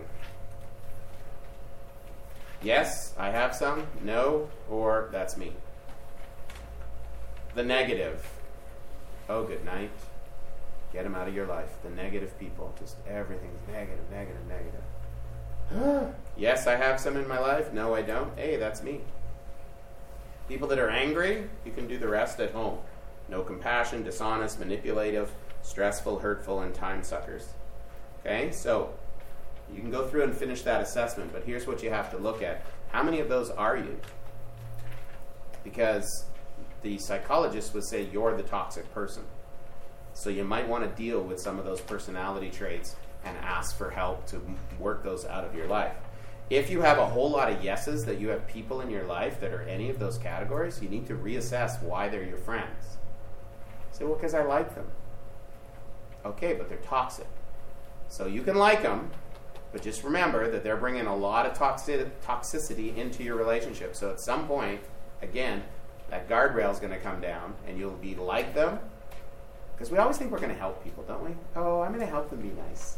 Yes, I have some. No, or that's me. The negative. Oh, good night. Get them out of your life. The negative people. Just everything's negative, negative, negative. Yes, I have some in my life. No, I don't. Hey, that's me. People that are angry, you can do the rest at home. No compassion, dishonest, manipulative, stressful, hurtful, and time suckers. Okay, so you can go through and finish that assessment, but here's what you have to look at. How many of those are you? Because the psychologist would say you're the toxic person. So you might want to deal with some of those personality traits and ask for help to work those out of your life. If you have a whole lot of yeses, that you have people in your life that are any of those categories, you need to reassess why they're your friends. Say, well, because I like them. Okay, but they're toxic. So you can like them, but just remember that they're bringing a lot of toxic- toxicity into your relationship. So at some point, again, that guardrail is going to come down, and you'll be like them. Because we always think we're going to help people, don't we? Oh, I'm going to help them be nice.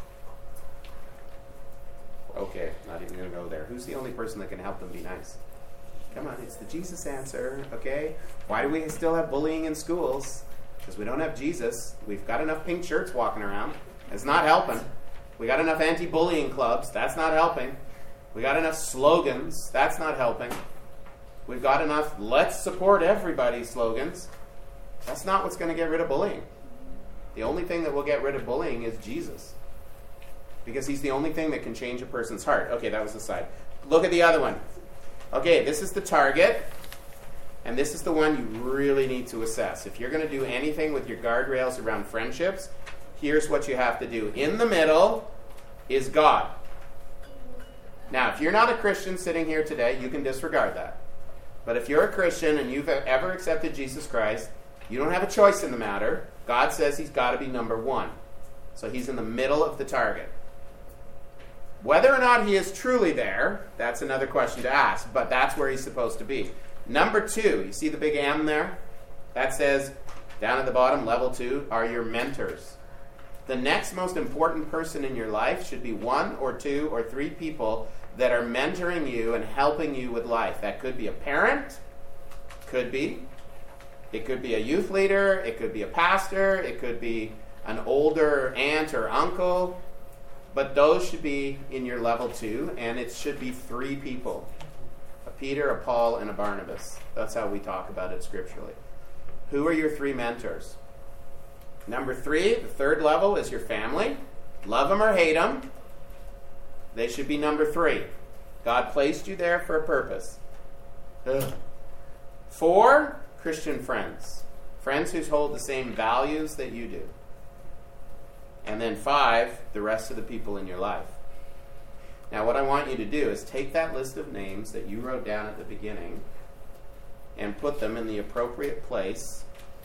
Okay, not even going to go there. Who's the only person that can help them be nice? Come on, it's the Jesus answer, okay? Why do we still have bullying in schools? Because we don't have Jesus. We've got enough pink shirts walking around. It's not helping. We got enough anti-bullying clubs. That's not helping. We got enough slogans. That's not helping. We've got enough let's support everybody slogans. That's not what's going to get rid of bullying. The only thing that will get rid of bullying is Jesus. Because he's the only thing that can change a person's heart. Okay, that was the side. Look at the other one. Okay, this is the target. And this is the one you really need to assess. If you're going to do anything with your guardrails around friendships, here's what you have to do. In the middle is God. Now, if you're not a Christian sitting here today, you can disregard that. But if you're a Christian and you've ever accepted Jesus Christ, you don't have a choice in the matter. God says he's got to be number one. So he's in the middle of the target. Whether or not he is truly there, that's another question to ask, but that's where he's supposed to be. Number two, you see the big M there? That says, down at the bottom, level two, are your mentors. The next most important person in your life should be one or two or three people that are mentoring you and helping you with life. That could be a parent, could be. It could be a youth leader, it could be a pastor, it could be an older aunt or uncle. But those should be in your level two, and it should be three people. A Peter, a Paul, and a Barnabas. That's how we talk about it scripturally. Who are your three mentors? Number three, the third level, is your family. Love them or hate them. They should be number three. God placed you there for a purpose. Ugh. Four, Christian friends. Friends who hold the same values that you do. And then five, the rest of the people in your life. Now what I want you to do is take that list of names that you wrote down at the beginning and put them in the appropriate place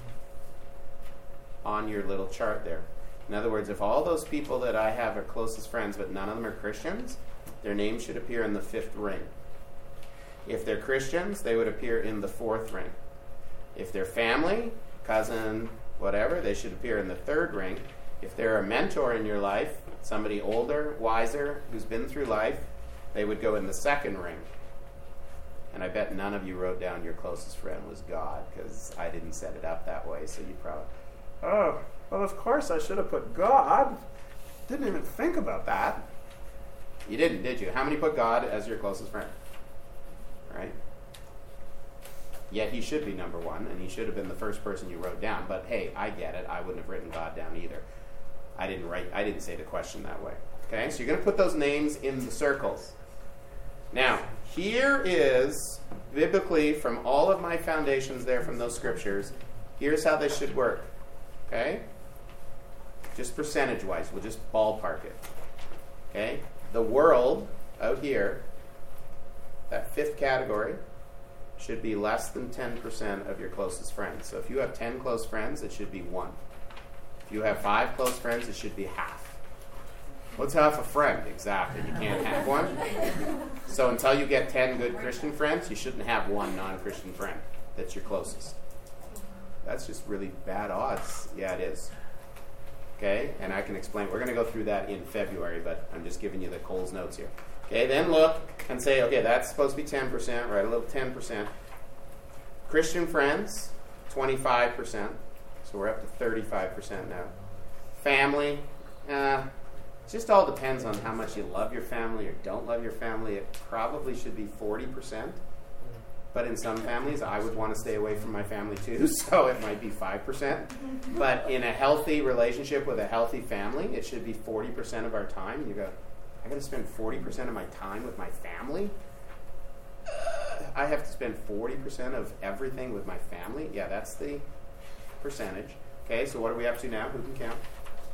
on your little chart there. In other words, if all those people that I have are closest friends but none of them are Christians, their names should appear in the fifth ring. If they're Christians, they would appear in the fourth ring. If they're family, cousin, whatever, they should appear in the third ring. If they're a mentor in your life, somebody older, wiser, who's been through life, they would go in the second ring. And I bet none of you wrote down your closest friend was God, because I didn't set it up that way, so you probably, oh, well, of course I should have put God. Didn't even think about that. You didn't, did you? How many put God as your closest friend? Right? Yet he should be number one, and he should have been the first person you wrote down. But hey, I get it. I wouldn't have written God down either. I didn't write. I didn't say the question that way. Okay, so you're going to put those names in the circles. Now, here is, biblically, from all of my foundations there from those scriptures, here's how they should work. Okay? Just percentage-wise. We'll just ballpark it. Okay? The world, out here, that fifth category, should be less than ten percent of your closest friends. So if you have ten close friends, it should be one. If you have five close friends, it should be half. What's half a friend? Exactly. You can't have one. So until you get ten good Christian friends, you shouldn't have one non-Christian friend that's your closest. That's just really bad odds. Yeah, it is. Okay, and I can explain. We're going to go through that in February, but I'm just giving you the Coles notes here. Okay, then look and say, okay, that's supposed to be ten percent, right? A little ten percent. Christian friends, twenty-five percent. So we're up to thirty-five percent now. Family, uh, it just all depends on how much you love your family or don't love your family. It probably should be forty percent. But in some families, I would want to stay away from my family too, so it might be five percent. But in a healthy relationship with a healthy family, it should be forty percent of our time. You go, I got to spend forty percent of my time with my family? Uh, I have to spend forty percent of everything with my family? Yeah, that's the percentage. Okay, so what are we up to now? Who can count?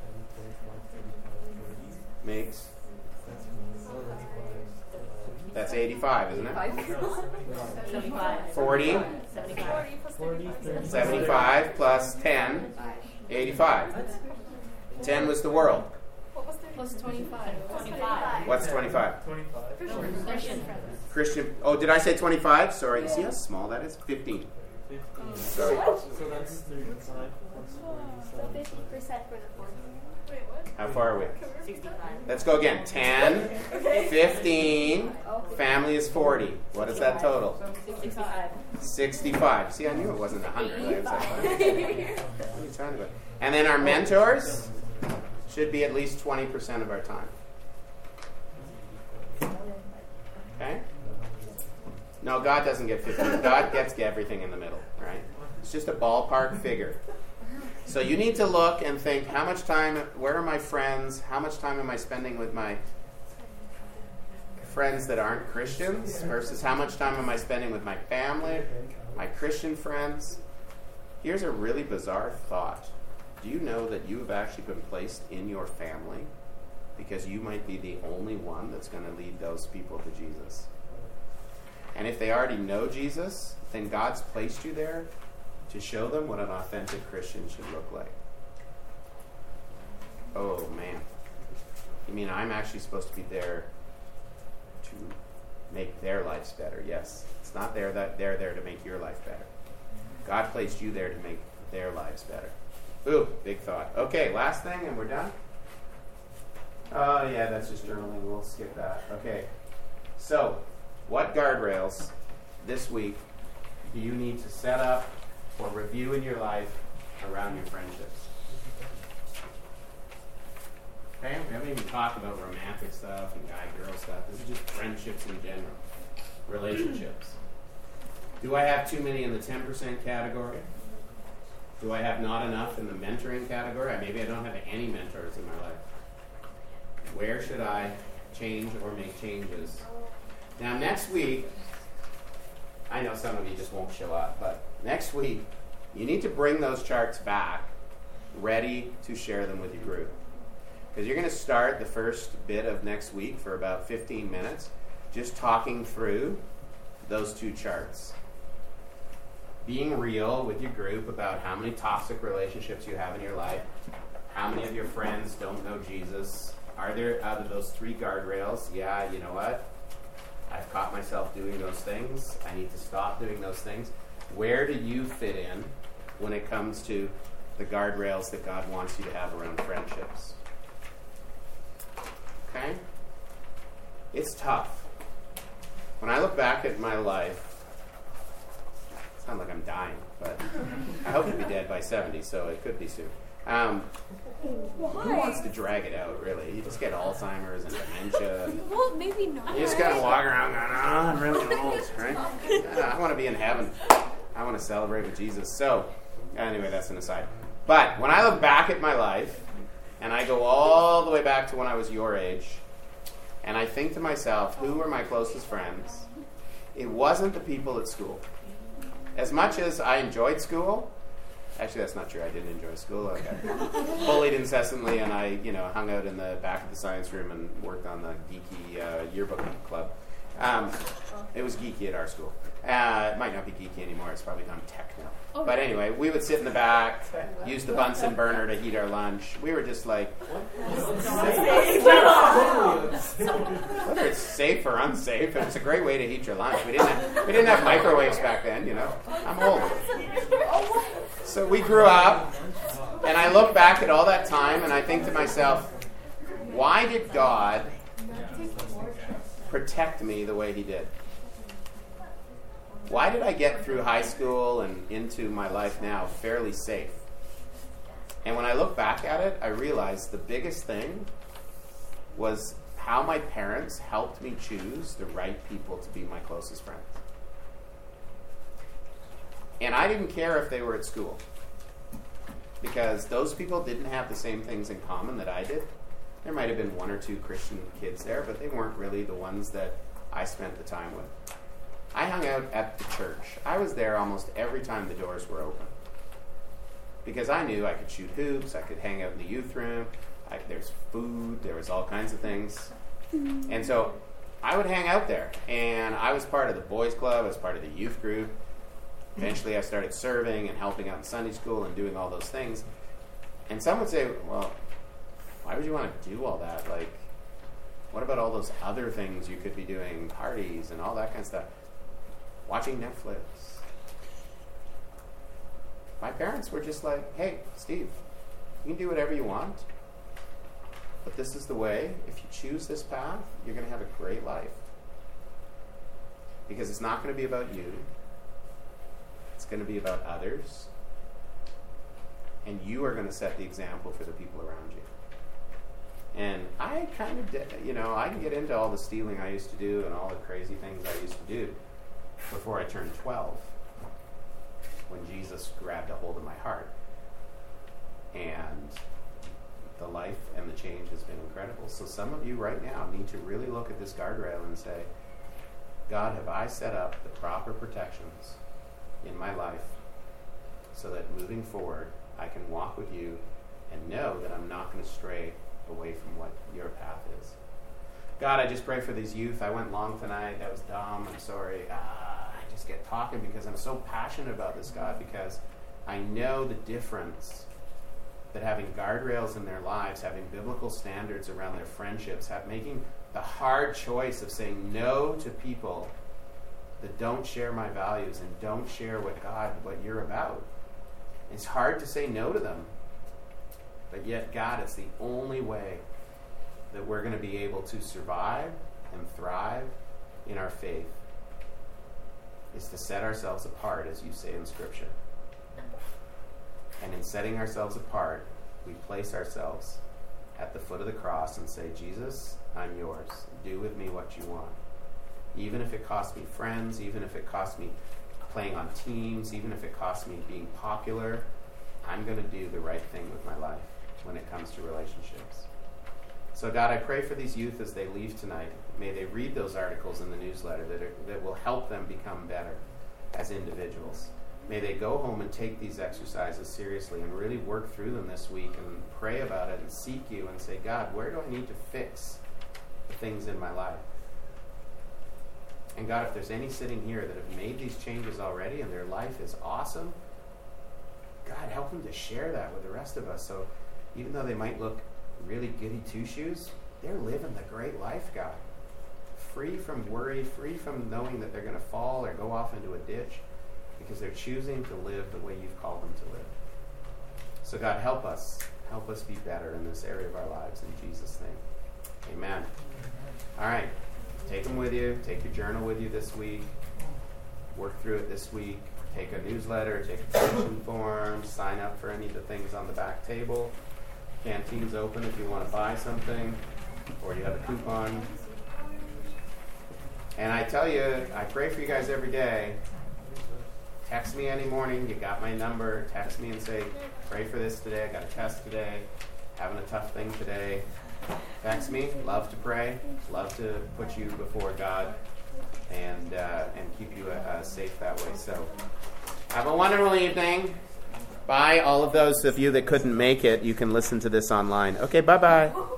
Makes. That's eighty-five, isn't it? seventy-five. forty. seventy-five. seventy-five plus ten. eighty-five. ten was the world. What was there? Plus twenty-five. twenty-five. What's twenty-five? twenty-five. Christian friends. Christian. Oh, did I say twenty-five? Sorry. You see how small that is? fifteen. fifteen. Sorry. So that's thirty-five plus So forty-seven. fifty percent for the fourth. Wait, what? How far are we? sixty-five. Let's go again. ten, fifteen. Family is forty. What is that total? sixty-five. sixty-five. See, I knew it wasn't one hundred. I was like, what are you talking about? And then our mentors should be at least twenty percent of our time. Okay? No, God doesn't get fifteen. God gets everything in the middle, right? It's just a ballpark figure. So you need to look and think, how much time, where are my friends? How much time am I spending with my friends that aren't Christians versus how much time am I spending with my family, my Christian friends? Here's a really bizarre thought. Do you know that you have actually been placed in your family because you might be the only one that's going to lead those people to Jesus? And if they already know Jesus, then God's placed you there to show them what an authentic Christian should look like. Oh, man. You mean I'm actually supposed to be there to make their lives better? Yes. It's not there that they're there to make your life better. God placed you there to make their lives better. Ooh, big thought. Okay, last thing, and we're done. Oh, yeah, that's just journaling. We'll skip that. Okay. So, what guardrails this week do you need to set up or review in your life around your friendships? Okay, we haven't even talked about romantic stuff and guy-girl stuff. This is just friendships in general. Relationships. Do I have too many in the ten percent category? Do I have not enough in the mentoring category? Maybe I don't have any mentors in my life. Where should I change or make changes? Now, next week, I know some of you just won't show up, but next week, you need to bring those charts back ready to share them with your group. Because you're going to start the first bit of next week for about fifteen minutes just talking through those two charts. Being real with your group about how many toxic relationships you have in your life, how many of your friends don't know Jesus. Are there, out of those three guardrails, yeah, you know what? I've caught myself doing those things. I need to stop doing those things. Where do you fit in when it comes to the guardrails that God wants you to have around friendships? Okay? It's tough. When I look back at my life, it sounds like I'm dying, but I hope to be dead by seventy, so it could be soon. Um, who wants to drag it out, really? You just get Alzheimer's and dementia. Well, maybe not. You just kind of walk around going, oh, I'm really old, right? Yeah, I want to be in heaven. I want to celebrate with Jesus. So, anyway, that's an aside. But when I look back at my life, and I go all the way back to when I was your age, and I think to myself, who were my closest friends? It wasn't the people at school. As much as I enjoyed school, actually, that's not true. I didn't enjoy school. I got bullied incessantly, and I, you know, hung out in the back of the science room and worked on the geeky uh, yearbook club. Um, it was geeky at our school. Uh, it might not be geeky anymore. It's probably gone tech now. Oh, But anyway, we would sit in the back, use the Bunsen burner to heat our lunch. We were just like, whether it's safe or unsafe, it's a great way to heat your lunch. We didn't have, we didn't have microwaves back then, you know. I'm old. So we grew up, and I look back at all that time, and I think to myself, why did God protect me the way he did? Why did I get through high school and into my life now fairly safe? And when I look back at it, I realized the biggest thing was how my parents helped me choose the right people to be my closest friends. And I didn't care if they were at school, because those people didn't have the same things in common that I did. There might have been one or two Christian kids there, but they weren't really the ones that I spent the time with. I hung out at the church. I was there almost every time the doors were open, because I knew I could shoot hoops, I could hang out in the youth room, I, there's food, there was all kinds of things. And so I would hang out there, and I was part of the boys club, I was part of the youth group. Eventually I started serving and helping out in Sunday school and doing all those things. And some would say, well, why would you want to do all that? Like, what about all those other things you could be doing, parties and all that kind of stuff? Watching Netflix. My parents were just like, hey, Steve, you can do whatever you want, but this is the way. If you choose this path, you're going to have a great life. Because it's not going to be about you. It's going to be about others. And you are going to set the example for the people around you. And I kind of, did, you know, I can get into all the stealing I used to do and all the crazy things I used to do before I turned twelve, when Jesus grabbed a hold of my heart. And the life and the change has been incredible. So some of you right now need to really look at this guardrail and say, God, have I set up the proper protections in my life so that moving forward I can walk with you and know that I'm not going to stray away from what your path is. God, I just pray for these youth. I went long tonight. That was dumb. I'm sorry. Ah, I just get talking because I'm so passionate about this, God, because I know the difference that having guardrails in their lives, having biblical standards around their friendships, have, making the hard choice of saying no to people that don't share my values and don't share what God, what you're about. It's hard to say no to them. But yet, God, it's the only way that we're going to be able to survive and thrive in our faith, is to set ourselves apart, as you say in Scripture. And in setting ourselves apart, we place ourselves at the foot of the cross and say, Jesus, I'm yours. Do with me what you want. Even if it costs me friends, even if it costs me playing on teams, even if it costs me being popular, I'm going to do the right thing with my life when it comes to relationships. So God, I pray for these youth as they leave tonight. May they read those articles in the newsletter that, are, that will help them become better as individuals. May they go home and take these exercises seriously and really work through them this week and pray about it and seek you and say, God, where do I need to fix the things in my life? And God, if there's any sitting here that have made these changes already and their life is awesome, God, help them to share that with the rest of us. So even though they might look really goody two-shoes, they're living the great life, God. Free from worry, free from knowing that they're going to fall or go off into a ditch, because they're choosing to live the way you've called them to live. So God, help us. Help us be better in this area of our lives. In Jesus' name, amen. All right. Take them with you. Take your journal with you this week. Work through it this week. Take a newsletter. Take a petition form. Sign up for any of the things on the back table. Canteen's open if you want to buy something, or you have a coupon. And I tell you, I pray for you guys every day. Text me any morning. You got my number. Text me and say, pray for this today. I got a test today. Having a tough thing today. Text me. Love to pray. Love to put you before God and uh, and keep you uh, safe that way. So have a wonderful evening. Bye. All of those of you that couldn't make it, you can listen to this online. Okay, bye-bye.